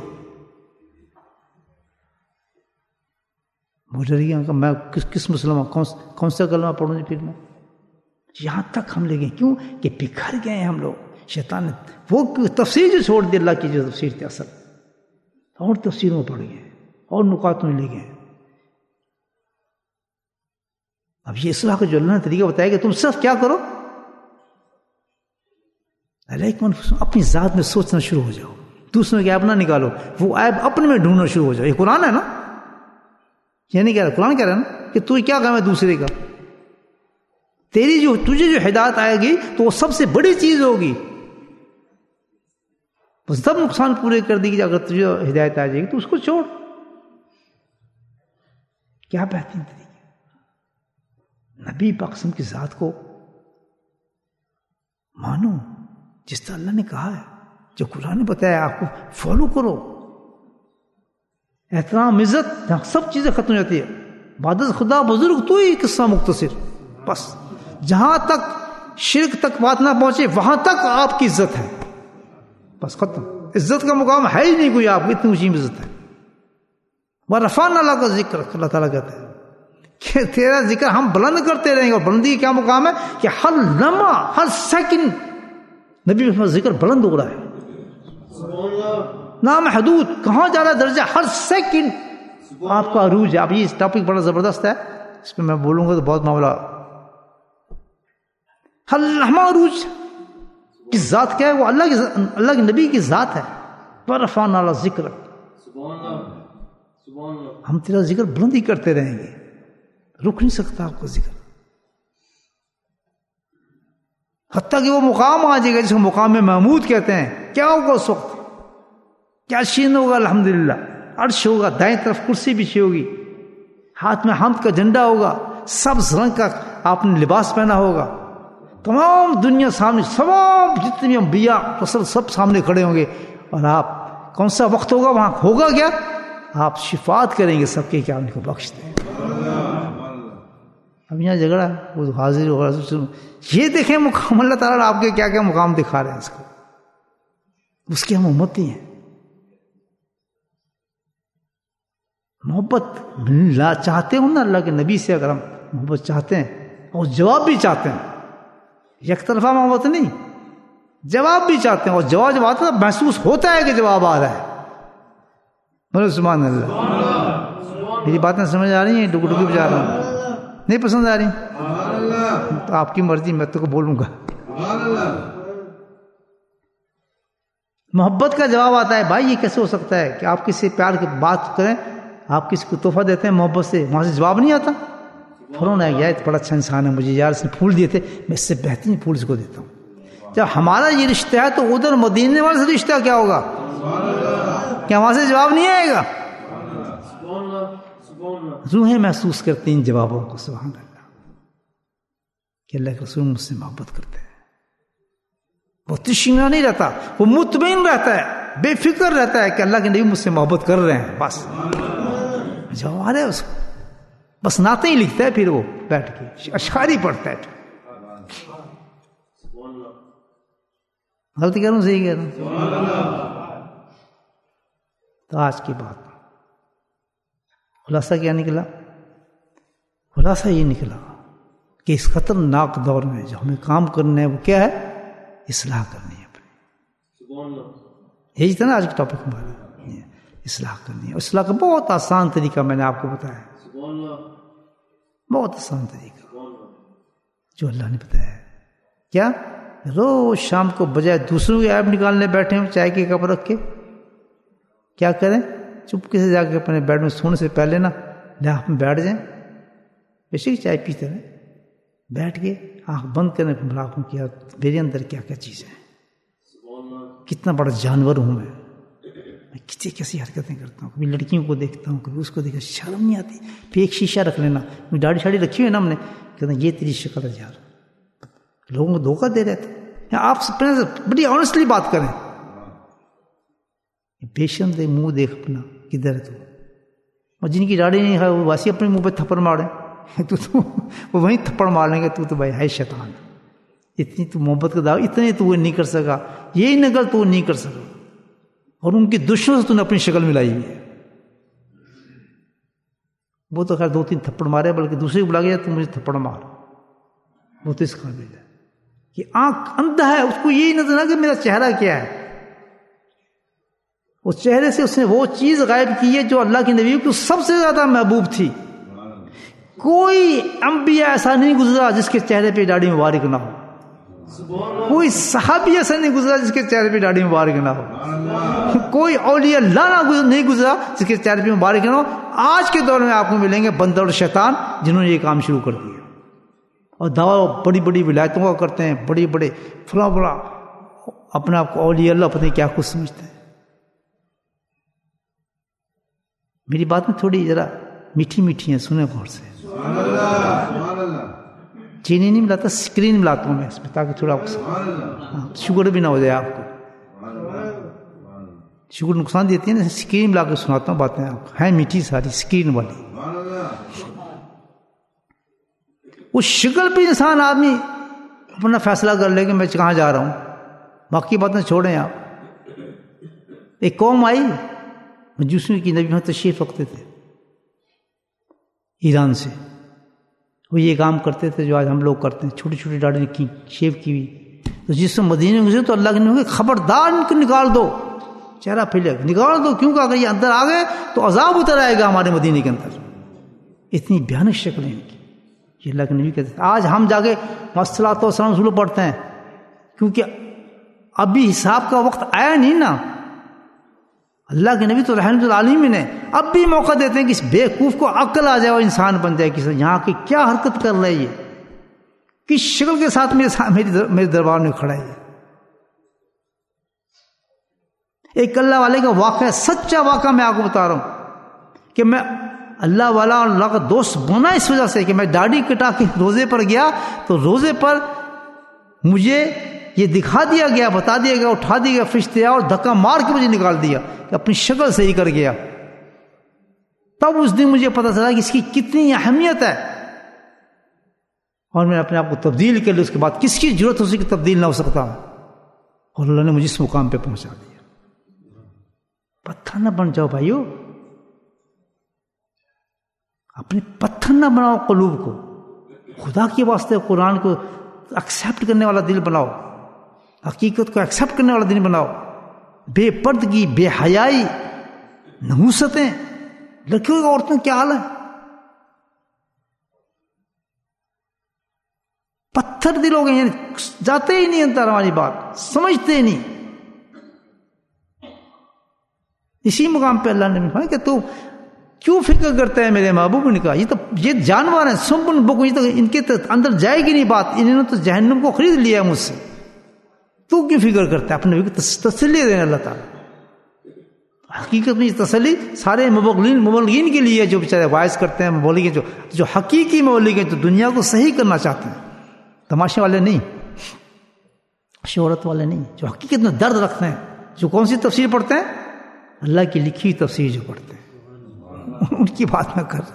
[SPEAKER 1] مجھے کہ میں کس مسلمان کون سا کلمہ پڑھوں جی، پھر میں یہاں تک ہم لے گئے، کیوں کہ بکھر گئے ہیں ہم لوگ۔ شیطان نے وہ تفسیر جو چھوڑ دی، اللہ کی جو تفسیر تھی اصل، اور تفسیروں پڑھ گئے اور نکات میں لے گئے۔ اب یہ اصلاح کا جو اللہ نے طریقہ بتایا کہ تم صرف کیا کرو، اپنی ذات میں سوچنا شروع ہو جاؤ، دوسروں کے عیب نہ نکالو، وہ عیب اپنے میں ڈھونڈنا شروع ہو جاؤ۔ یہ قرآن ہے نا، یہ نہیں کہہ رہا، قرآن کہہ رہا ہے نا کہ تو کیا کام ہے دوسرے کا، تجھے جو ہدایت آئے گی تو وہ سب سے بڑی چیز ہوگی، بس سب نقصان پورے کر دے گی۔ اگر تجھے ہدایت آ جائے گی تو اس کو چھوڑ، کیا بہترین طریقہ۔ نبی پاک کی ذات کو مانو جس طرح اللہ نے کہا ہے، جو قرآن نے بتایا آپ کو فالو کرو۔ احترام، عزت، سب چیزیں ختم ہو جاتی ہے۔ عبادت خدا بزرگ تو ہی قصہ مختصر، بس جہاں تک شرک تک بات نہ پہنچے وہاں تک آپ کی عزت ہے، بس ختم. عزت کا مقام ہے ہی نہیں کوئی آپ کی، اتنی اونچی عزت ہے. وَرَفَعْنَا اللہ کا ذکر اللہ تعالیٰ کہتے ہیں کہ تیرا ذکر ہم بلند کرتے رہیں گے. اور بلندی کا کیا مقام ہے کہ ہر لمحہ ہر سیکنڈ نبی کا ذکر بلند ہو رہا ہے. نام حدود کہاں جا رہا ہے درجہ، ہر سیکنڈ آپ کا عروج ہے. اب یہ ٹاپک بڑا زبردست ہے، اس پہ میں بولوں گا تو بہت معاملہ. ہر لمحہ عروج کی ذات کیا ہے؟ وہ اللہ کے نبی کی ذات ہے. وَرَفَعْنَا لَكَ ذِكْرَكَ، ہم تیرا ذکر بلند ہی کرتے رہیں گے، رک نہیں سکتا آپ کا ذکر. حتیٰ کہ وہ مقام آ جائے گا جس کو مقام محمود کہتے ہیں. کیا ہوگا اس وقت؟ کیا شین ہوگا؟ الحمدللہ عرش ہوگا، دائیں طرف کرسی بچھی ہوگی، ہاتھ میں حمد کا جھنڈا ہوگا، سبز رنگ کا آپ نے لباس پہنا ہوگا، تمام دنیا سامنے، تمام جتنے بھی انبیاء رسول سب سامنے کھڑے ہوں گے. اور آپ کون سا وقت ہوگا وہاں؟ ہوگا کیا؟ آپ شفاعت کریں گے سب کے، کیا ان کو بخش دیں. اب یہاں جھگڑا وہ حاضر ہوگا. یہ دیکھیں مقام اللہ تعالیٰ آپ کے کیا کیا مقام دکھا رہے ہیں اس کو، اس کی ہم امتی ہیں. محبت لا چاہتے ہوں نا اللہ کے نبی سے، اگر ہم محبت چاہتے ہیں اور جواب بھی چاہتے ہیں، یک طرفہ محبت نہیں، جواب بھی چاہتے ہیں، اور جواب جب آتا ہے محسوس ہوتا ہے کہ جواب آ رہا ہے. بولو سبحان اللہ. میری باتیں سمجھ آ رہی ہیں؟ ڈگو ڈگو بجا رہا ہوں، نہیں پسند آ رہی تو آپ کی مرضی، میں تو کو بولوں گا. محبت کا جواب آتا ہے. بھائی یہ کیسے ہو سکتا ہے کہ آپ کسی پیار کی بات کریں، آپ کسی کو تحفہ دیتے ہیں محبت سے، وہاں سے جواب نہیں آتا؟ فلاں ہے یار بڑا اچھا انسان ہے، مجھے یار اس نے پھول دیے تھے، میں اس سے بہترین پھول اس کو دیتا ہوں. جب ہمارا یہ رشتہ ہے تو ادھر مدینے والے سے رشتہ کیا ہوگا؟ کیا وہاں سے جواب نہیں آئے گا؟ روحیں محسوس کرتی ہیں جوابوں کو. سبحان اللہ کہ اللہ کے رسول مجھ سے محبت کرتے ہیں. وہ تشنا نہیں رہتا، وہ مطمئن رہتا ہے، بے فکر رہتا ہے کہ اللہ کے نبی مجھ سے محبت کر رہے ہیں. بس جواب آ رہا ہے اس کو، بس نعتیں ہی لکھتا ہے، پھر وہ بیٹھ کے اشعاری پڑھتا ہے. غلط کہہ رہا ہوں صحیح کہہ رہا ہوں؟ تو آج کی بات خلاصہ کیا نکلا؟ خلاصہ یہ نکلا کہ اس خطرناک دور میں جو ہمیں کام کرنا ہے وہ کیا ہے؟ اصلاح کرنی ہے اپنی. یہی تھا نا آج کا ٹاپک ہمارا، اصلاح کرنی ہے. اصلاح کا بہت آسان طریقہ میں نے آپ کو بتایا، بہت آسان طریقہ جو اللہ نے بتایا. کیا؟ روز شام کو بجائے دوسروں کے عیب نکالنے بیٹھے ہوں چائے کے کپ رکھ کے، کیا کریں؟ چپکے سے جا کے اپنے بیڈ میں سونے سے پہلے نا لحاظ میں بیٹھ جائیں، بے شک چائے پیتے رہیں، بیٹھ کے آنکھ بند کرنے کو مراقبہ کیا میرے اندر کیا کیا چیزیں ہیں، کتنا بڑا جانور ہوں میں کسی کیسی حرکتیں کرتا ہوں. کبھی لڑکیوں کو دیکھتا ہوں، کبھی اس کو دیکھتا، شرم نہیں آتی. پھر ایک شیشہ رکھ لینا، داڑھی شاڑھی رکھی ہوئی نا ہم نے، کہتے ہیں یہ تیری شکل ہے یار، لوگوں کو دھوکہ دے رہے تھے. آپ بڑی آنیسٹلی بات کریں. پیشن دے منہ دیکھ اپنا کدھر ہے تو، اور جن کی داڑھی نہیں ہے وہ واسی اپنے منہ پہ تھپڑ مارے تو وہ وہیں تھپڑ مار لیں گے. تو بھائی ہے شیطان، اتنی تو محبت کا دعویٰ اتنے تو وہ نہیں کر سکا، یہی نقل تو وہ نہیں کر سکا، اور ان کے دشمنوں سے تو نے اپنی شکل ملائی ہوئی ہے. وہ تو خیر 2-3 تھپڑ مارے، بلکہ دوسرے کو بلا گیا تو مجھے تھپڑ مار، وہ تو اس قابل ہے کہ آنکھ اندھا ہے، اس کو یہی نظر آ کہ میرا چہرہ کیا ہے. اس چہرے سے اس نے وہ چیز غائب کی ہے جو اللہ کے نبی کو سب سے زیادہ محبوب تھی. کوئی انبیاء ایسا نہیں گزرا جس کے چہرے پہ داڑھی مبارک نہ ہو، کوئی صحابی ایسا نہیں گزرا جس کے چہرے پہ داڑھی مبارک نہ ہو، کوئی اولیاء اللہ نہیں گزرا جس کے چہرے پہ مبارک نہ ہو. آج کے دور میں آپ کو ملیں گے بندر اور شیطان جنہوں نے یہ کام شروع کر دیا، اور دعویٰ بڑی بڑی ولایتوں کا کرتے ہیں، بڑے بڑے فلاں بڑا اپنے آپ کو اولیاء اللہ پتہ نہیں کیا کچھ سمجھتے ہیں. میری بات میں تھوڑی ذرا میٹھی میٹھی ہیں، سنیں غور سے. چینی نہیں ملاتا، اسکرین ملاتا ہوں میں اس میں تاکہ تھوڑا شوگر بھی نہ ہو جائے آپ کو. شوگر نقصان دیتی ہے نا، اسکرین ملا کے سناتا ہوں باتیں، آپ ہیں میٹھی ساری اسکرین والی. اس شکل پہ انسان آدمی اپنا فیصلہ کر لے کہ میں کہاں جا رہا ہوں، باقی باتیں چھوڑیں آپ۔ ایک قوم آئی مجوسیوں کی، نبی محمد تشریف رکھتے تھے ایران سے، وہ یہ کام کرتے تھے جو آج ہم لوگ کرتے ہیں، چھوٹی چھوٹی داڑھی کی شیو کی ہوئی۔ تو جس سے مدینے گزرے تو اللہ کے نبی کہ خبردار ان کو نکال دو، چہرہ پھیلے نکال دو، کیونکہ اگر یہ اندر آ گئے تو عذاب اتر آئے گا ہمارے مدینے کے اندر۔ اتنی بھیانک شکل ہے ان کی، یہ اللہ کے نبی کہتے ہیں۔ آج ہم جا کے الصلوۃ والسلام رسول پڑھتے ہیں، کیونکہ ابھی حساب کا وقت آیا نہیں نا۔ اللہ کے نبی تو رحمت العالمین ہے، اب بھی موقع دیتے ہیں کہ اس بیوقوف کو عقل آ جائے اور انسان بن جائے کہ یہاں کی کیا حرکت کر رہا ہے، یہ کس شکل کے ساتھ میرے دربار میں کھڑا ہے۔ ایک اللہ والے کا واقعہ، سچا واقعہ میں آپ کو بتا رہا ہوں کہ میں اللہ والا اور اللہ کا دوست بنا اس وجہ سے کہ میں داڑھی کٹا کے روزے پر گیا تو روزے پر مجھے یہ دکھا دیا گیا، بتا دیا گیا، اٹھا دیا گیا فرشتے اور دھکا مار کے مجھے نکال دیا کہ اپنی شکل صحیح کر گیا۔ تب اس دن مجھے پتا چلا کہ اس کی کتنی اہمیت ہے، اور میں اپنے آپ کو تبدیل کر لیا۔ اس کے بعد کس کی ضرورت اسی کی تبدیل نہ ہو سکتا، اور اللہ نے مجھے اس مقام پہ پہنچا دیا۔ پتھر نہ بن جاؤ بھائیو، اپنے پتھر نہ بناؤ، قلوب کو خدا کے واسطے قرآن کو ایکسیپٹ کرنے والا دل بناؤ، حقیقت کو ایکسیپٹ کرنے والا دل بناؤ۔ بے پردگی، بے حیائی، نحوستیں، لڑکیوں اور عورتوں کیا حال ہے، پتھر دل ہو گئے، یعنی جاتے ہی نہیں اندر، ہماری بات سمجھتے ہی نہیں۔ اسی مقام پہ اللہ نے کہا کہ تو کیوں فکر کرتا ہے میرے محبوب نے کہا یہ جانور ہیں، سنبن بکم، یہ تو ان کے اندر جائے گی نہیں بات، انہوں نے تو جہنم کو خرید لیا مجھ سے، تو کیوں فکر کرتا ہے؟ اپنے نبی کو تسلی دیں اللہ تعالیٰ۔ حقیقت میں یہ تسلی سارے مبلغین کے لیے، جو بیچارے وائز کرتے ہیں، مبلغ جو حقیقی مبلغ ہیں، جو دنیا کو صحیح کرنا چاہتے ہیں، تماشے والے نہیں، شہرت والے نہیں، جو حقیقت میں درد رکھتے ہیں، جو کون سی تفسیر پڑھتے ہیں؟ اللہ کی لکھی ہوئی تفسیر جو پڑھتے ہیں، ان کی بات نہ کر۔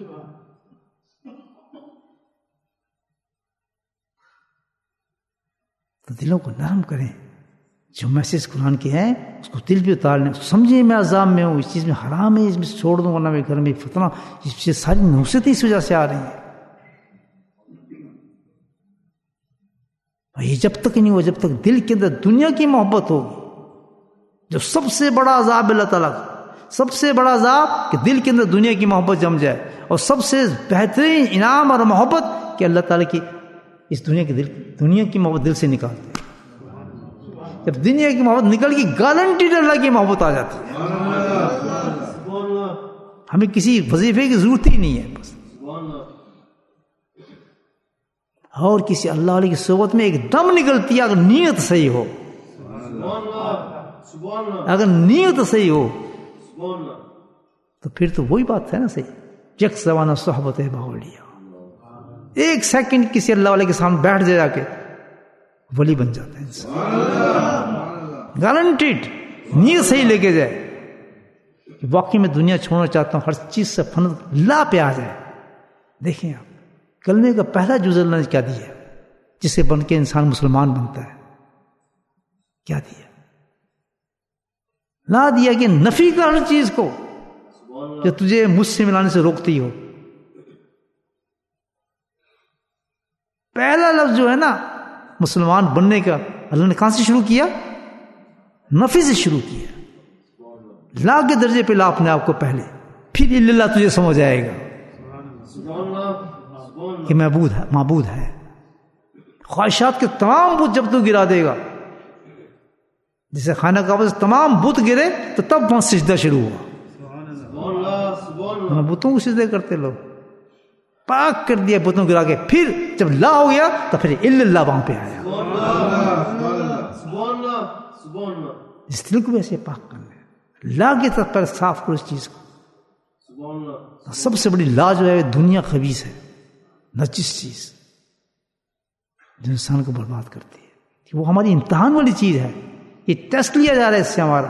[SPEAKER 1] تو دلوں کو نرم کریں، جو میسج قرآن کے ہیں اس کو دل پہ اتار لیں، سمجھیں میں عذاب میں ہوں، اس چیز میں حرام ہے، اس میں چھوڑ دوں ورنہ میرے گھر میں فتنہ، اس ساری نحوستیں اس وجہ سے آ رہی ہیں۔ یہ جب تک نہیں ہو، جب تک دل کے اندر دنیا کی محبت ہوگی، جو سب سے بڑا عذاب اللہ تعالیٰ کا، سب سے بڑا عذاب کہ دل کے اندر دنیا کی محبت جم جائے، اور سب سے بہترین انعام اور محبت کہ اللہ تعالیٰ کی اس دنیا کی محبت دل سے نکال دے۔ جب دنیا کی محبت نکل گئی، گارنٹیڈ اللہ کی محبت آ جاتی ہے، ہمیں کسی وظیفے کی ضرورت ہی نہیں ہے، بس اور کسی اللہ علیہ کی صحبت میں ایک دم نکلتی ہے اگر نیت صحیح ہو، اگر نیت صحیح ہو تو پھر تو وہی بات ہے نا، صحیح یک زمانہ صحبت باولیا، ایک سیکنڈ کسی اللہ والے کے سامنے بیٹھ جائے جا کے ولی بن جاتا ہے انسان، گارنٹیڈ، نیت صحیح لے کے جائے کہ واقعی میں دنیا چھوڑنا چاہتا ہوں، ہر چیز سے فنت لا پہ آ جائے۔ دیکھیں آپ کلمے کا پہلا جز اللہ نے کیا دیا، جسے بن کے انسان مسلمان بنتا ہے، کیا دیا؟ لا دیا کہ نفی کا ہر چیز کو جو تجھے مجھ سے ملانے سے روکتی ہو۔ پہلا لفظ جو ہے نا مسلمان بننے کا، اللہ نے کہاں سے شروع کیا؟ نفی سے شروع کیا، لا کے درجے پہ لا اپنے آپ کو پہلے، پھر اللہ تجھے سمجھ آئے گا کہ معبود ہے۔ خواہشات کے تمام بت جب تو گرا دے گا، جسے خانہ کعبہ سے تمام بت گرے تو تب وہاں سجدہ شروع ہوا، بتوں کو سجدے کرتے لوگ، پاک کر دیا بتوں گرا کے، پھر جب لا ہو گیا تو پھر اللہ وہاں پہ آیا۔ اس دل کو ویسے پاک کرنا ہے، لا کے طرف پر صاف کرو اس چیز کو۔ سب سے بڑی لا جو ہے دنیا خبیث ہے، نجس چیز جو انسان کو برباد کرتی ہے، کہ وہ ہماری امتحان والی چیز ہے، یہ ٹیسٹ لیا جا رہا ہے اس سے ہمارا،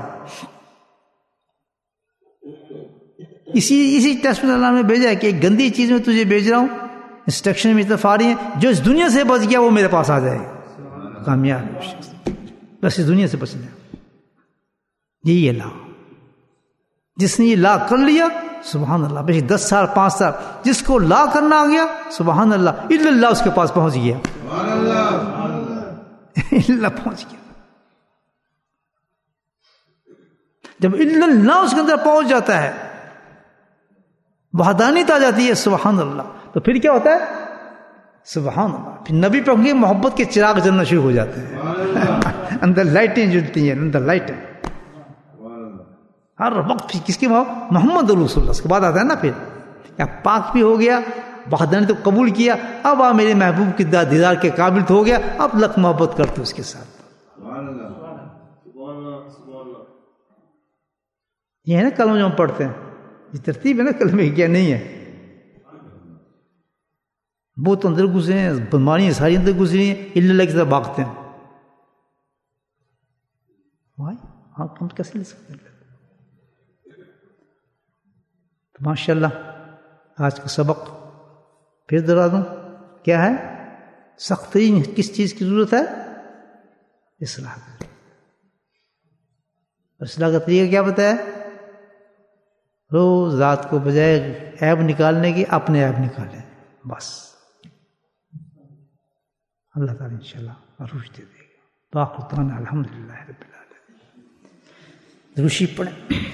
[SPEAKER 1] اسی ٹیسٹ میں اللہ نے بھیجا ہے کہ ایک گندی چیز میں تجھے بھیج رہا ہوں इंस्ट्रक्शन में तरफ आ रही है, जो इस दुनिया से बच गया वो मेरे पास आ जाएगा, कामयाब है, बस इस दुनिया से बचना। यही है ला। जिसने ये ला कर लिया, सुभान अल्लाह, बेशक 10 साल 5 साल, जिसको ला करना आ गया, सुभान अल्लाह, इल्लल्लाह उसके पास पहुंच गया, इल्लल्लाह पहुंच गया। जब इल्लल्लाह उसके अंदर पहुंच जाता है, वहदानियत आ जाती है, सुभान अल्लाह, तो फिर क्या होता है, सुभान अल्लाह, फिर नबी पे उनके मोहब्बत के चिराग जलना शुरू हो जाते हैं। अंदर लाइटें जलती हैं, अंदर लाइटें हर वक्त। किसकी मोहम्मद रसूलुल्लाह, उसके बाद आता है ना फिर, या पाक भी हो गया, वहदानियत तो कबूल किया, अब आप मेरे महबूब की दीदार के काबिल तो हो गया, अब लक मोहब्बत करते उसके साथ। ये है ना कलम जो हम पढ़ते हैं, ये तरतीब है ना कलमे, क्या नहीं है, बहुत अंदर घुसे हैं, बीमारियां सारी अंदर गुजरी हैं, इल्लल्लाह की तरफ भागते हैं। भाई हाँ, हम कैसे ले सकते हैं? तो माशाल्लाह आज का सबक फिर दोहरा दूं, क्या है, सख्ती किस चीज की जरूरत है, इस्लाह। इस्लाह का तरीका क्या बताया, रोज रात को बजाय ऐब निकालने की अपने ऐब निकालें, बस। अल्लाह ताला इंशाल्लाह रुश दे देगा। बाक़ुतान अल्हम्दुलिल्लाह रब्बिल आलमीन। रुशी पढ़े,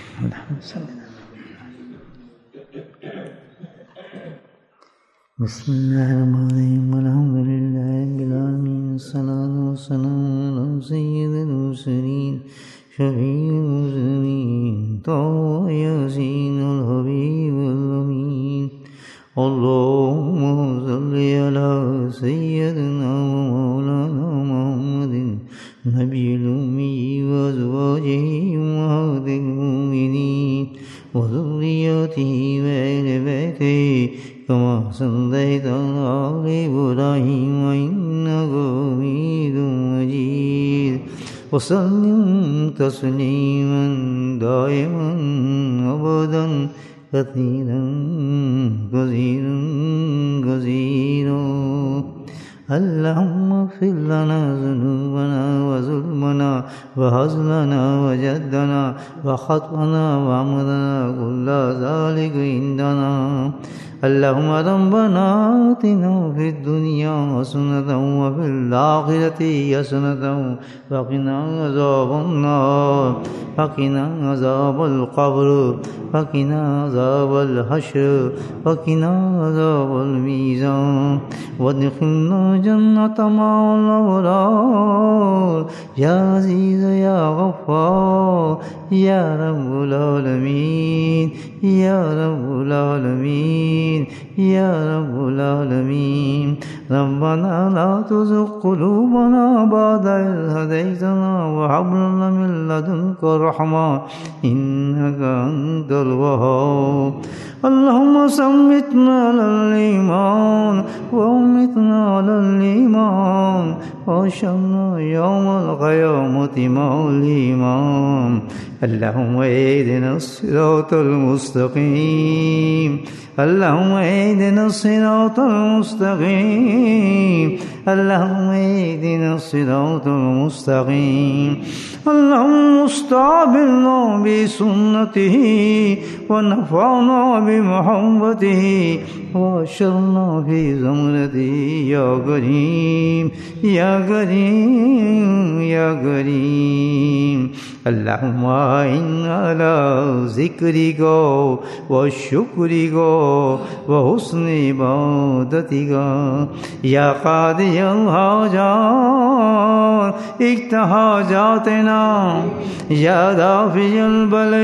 [SPEAKER 1] बिस्मिल्लाहिर्रहमानिर्रहीम, अल्हम्दुलिल्लाहि रब्बिल आलमीन, सल्लल्लाहु अलैहि वसल्लम अला सय्यिदिल मुरसलीन शफीउल मुज़निबीन तौहा यासीनुल हबीबुल अमीन। अल्लाहुम्मा सल्लि अला सय्यिदिना व मौलाना मुहम्मदिन नबिय्यिल उम्मी व अज़वाजिहि उम्महातिल मुमिनीन व ज़ुर्रिय्यतिहि व अहलि बैतिहि कमा सल्लैता अला इब्राहीम इन्नका हमीदुम मजीद। व सल्लिम तस्लीमन दाइमन अबदन कसीरन कसीरन कसीरा। अल्लाहुम्मा इग़फिर लना ज़ुनूबना व ज़ुल्मना व हज़लना व जद्दना व ख़तअना व अमरना कुल्ला ज़ालिका इंदना। अल्लाहुम्मा रब्बना आतिना फ़िद दुनिया हसनतन व फ़िल आख़िरति हसनतन व क़िना अज़ाबन नार व क़िना अज़ाबल क़ब्र व क़िना अज़ाबल हश्र व क़िना अज़ाबल मीज़ान व अदख़िलना जन्नत मअल अबरार या अज़ीज़ या गफ़्फ़ार या रब्बुल आलमीन या रब्बुल आलमीन या रब्बुल आलमीन। रब्बना ला तुज़िग़ क़ुलूबना बअद इज़ हदैतना व हब लना मिन लदुनका रहमा इन्नका अंतल वहाब। अल्लाहुम्मा सम्मितना अलल ईमान व अम्मितना अलल ईमान व अहशरना यौमल क़यामति मअल ईमान। अल्लाहुम्मा इहदिना सिरातल मुस्तक़ीम अल्लाहुम्मा इहदिना सिरातल मुस्तक़ीम अल्लाहुम्मा इहदिना सिरातल मुस्तक़ीम। अल्लाहुम्मा इस्तअबिलना बिसुन्नतिही व नफ़अना बिमुहब्बतिही व अशरना फी ज़ुमरतिही या करीम या करीम या करीम। अल्लाहुम्मा इन्ना अला ज़िक्रिका व शुक्रिका व हुस्नि इबादतिका या क़ादियल हाजात इक़्ति हाजातना या दाफ़िअल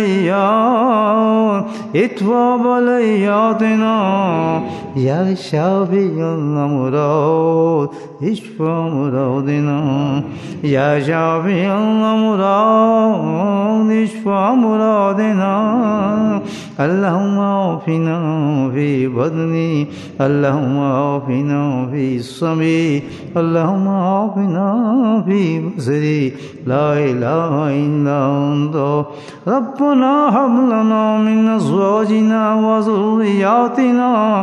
[SPEAKER 1] बलय्यात इत्वा बलय्यातना या शाफ़िअल अमराद इश्फ़ा मुरादिना या शाफ़िअल अमराद इश्फ़ा मुरादिना। अल्लाहुम्मा आफ़िना फ़ी बदनी अल्लाहुम्मा आफ़िना फ़ी समई अल्लाहुम्मा आफ़िना फ़ी बसरी ला इलाहा इल्ला अंता। रब्बना हब लना मिन अज़वाजिना व ज़ुर्रिय्यातिना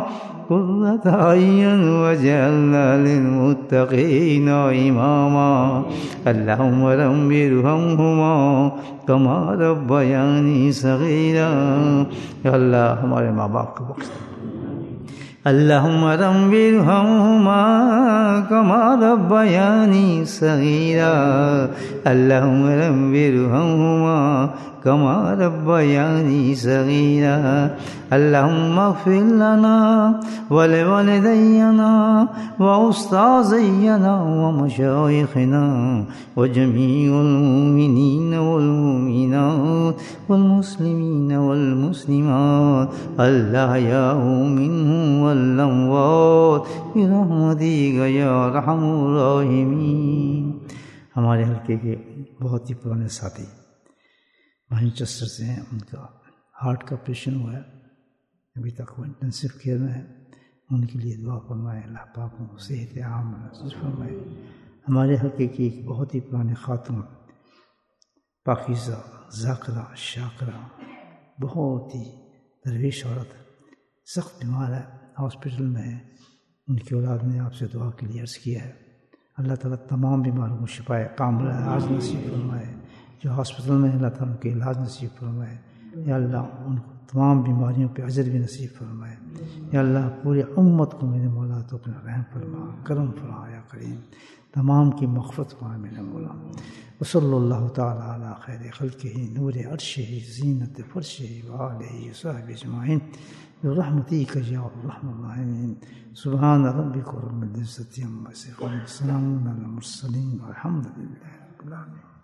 [SPEAKER 1] قرة أعين واجعلنا للمتقين إماما اللهم رب ارحمهما كما ربياني صغيرا. یا اللہ ہمارے ماں باپ کو بخش دے. اللهم رب ارحمهما كما ربياني صغيرا. اللهم رب ارحمهما كما ربياني صغيرا. اللهم اغفر لنا ولوالدينا وأستاذينا ومشايخنا وجميع المؤمنين والمؤمنات والمسلمين والمسلمات الأحياء منهم والأموات برحمتك يا أرحم الراحمين. ہمارے حلقے کے بہت ہی پرانے ساتھی مانچسٹر سے ہیں، ان کا ہارٹ کا آپریشن ہوا ہے، ابھی تک وہ انٹینسو کیئر میں ہے. ان کے لیے دعا فرمائے، اللہ پاک کو صحت عام نصیب فرمائے. ہمارے حلقے کی ایک بہت ہی پرانے خاتون پاکیزہ ذاکرہ شاکرہ، بہت ہی درویش عورت، سخت بیمار ہے، ہاسپٹل میں ہے. ان کی اولاد نے آپ سے دعا کے لیے عرض کیا ہے. اللہ تعالیٰ تمام بیماروں کو شفائے کاملہ علاج نصیب فرمائے. جو ہاسپٹل میں اللہ تعالیٰ ان کے علاج نصیب فرمائے. یا اللہ ان کو تمام بیماریوں پہ اجر بھی نصیب فرمائے. یا اللہ پورے امت کو میرے مولا تو اپنا رحم فرما، کرم فرما یا کریم. تمام کی مغفرت فرما میرے مولا. وصلی اللہ تعالیٰ علی خیر خلقہ نور عرشہ زینت فرشہ وآلہ وصحبہ اجمعین برحمتک یا ارحم الراحمین. سبحان ربک رب العزة عما یصفون، وسلام علی المرسلین والحمد للہ رب العالمین.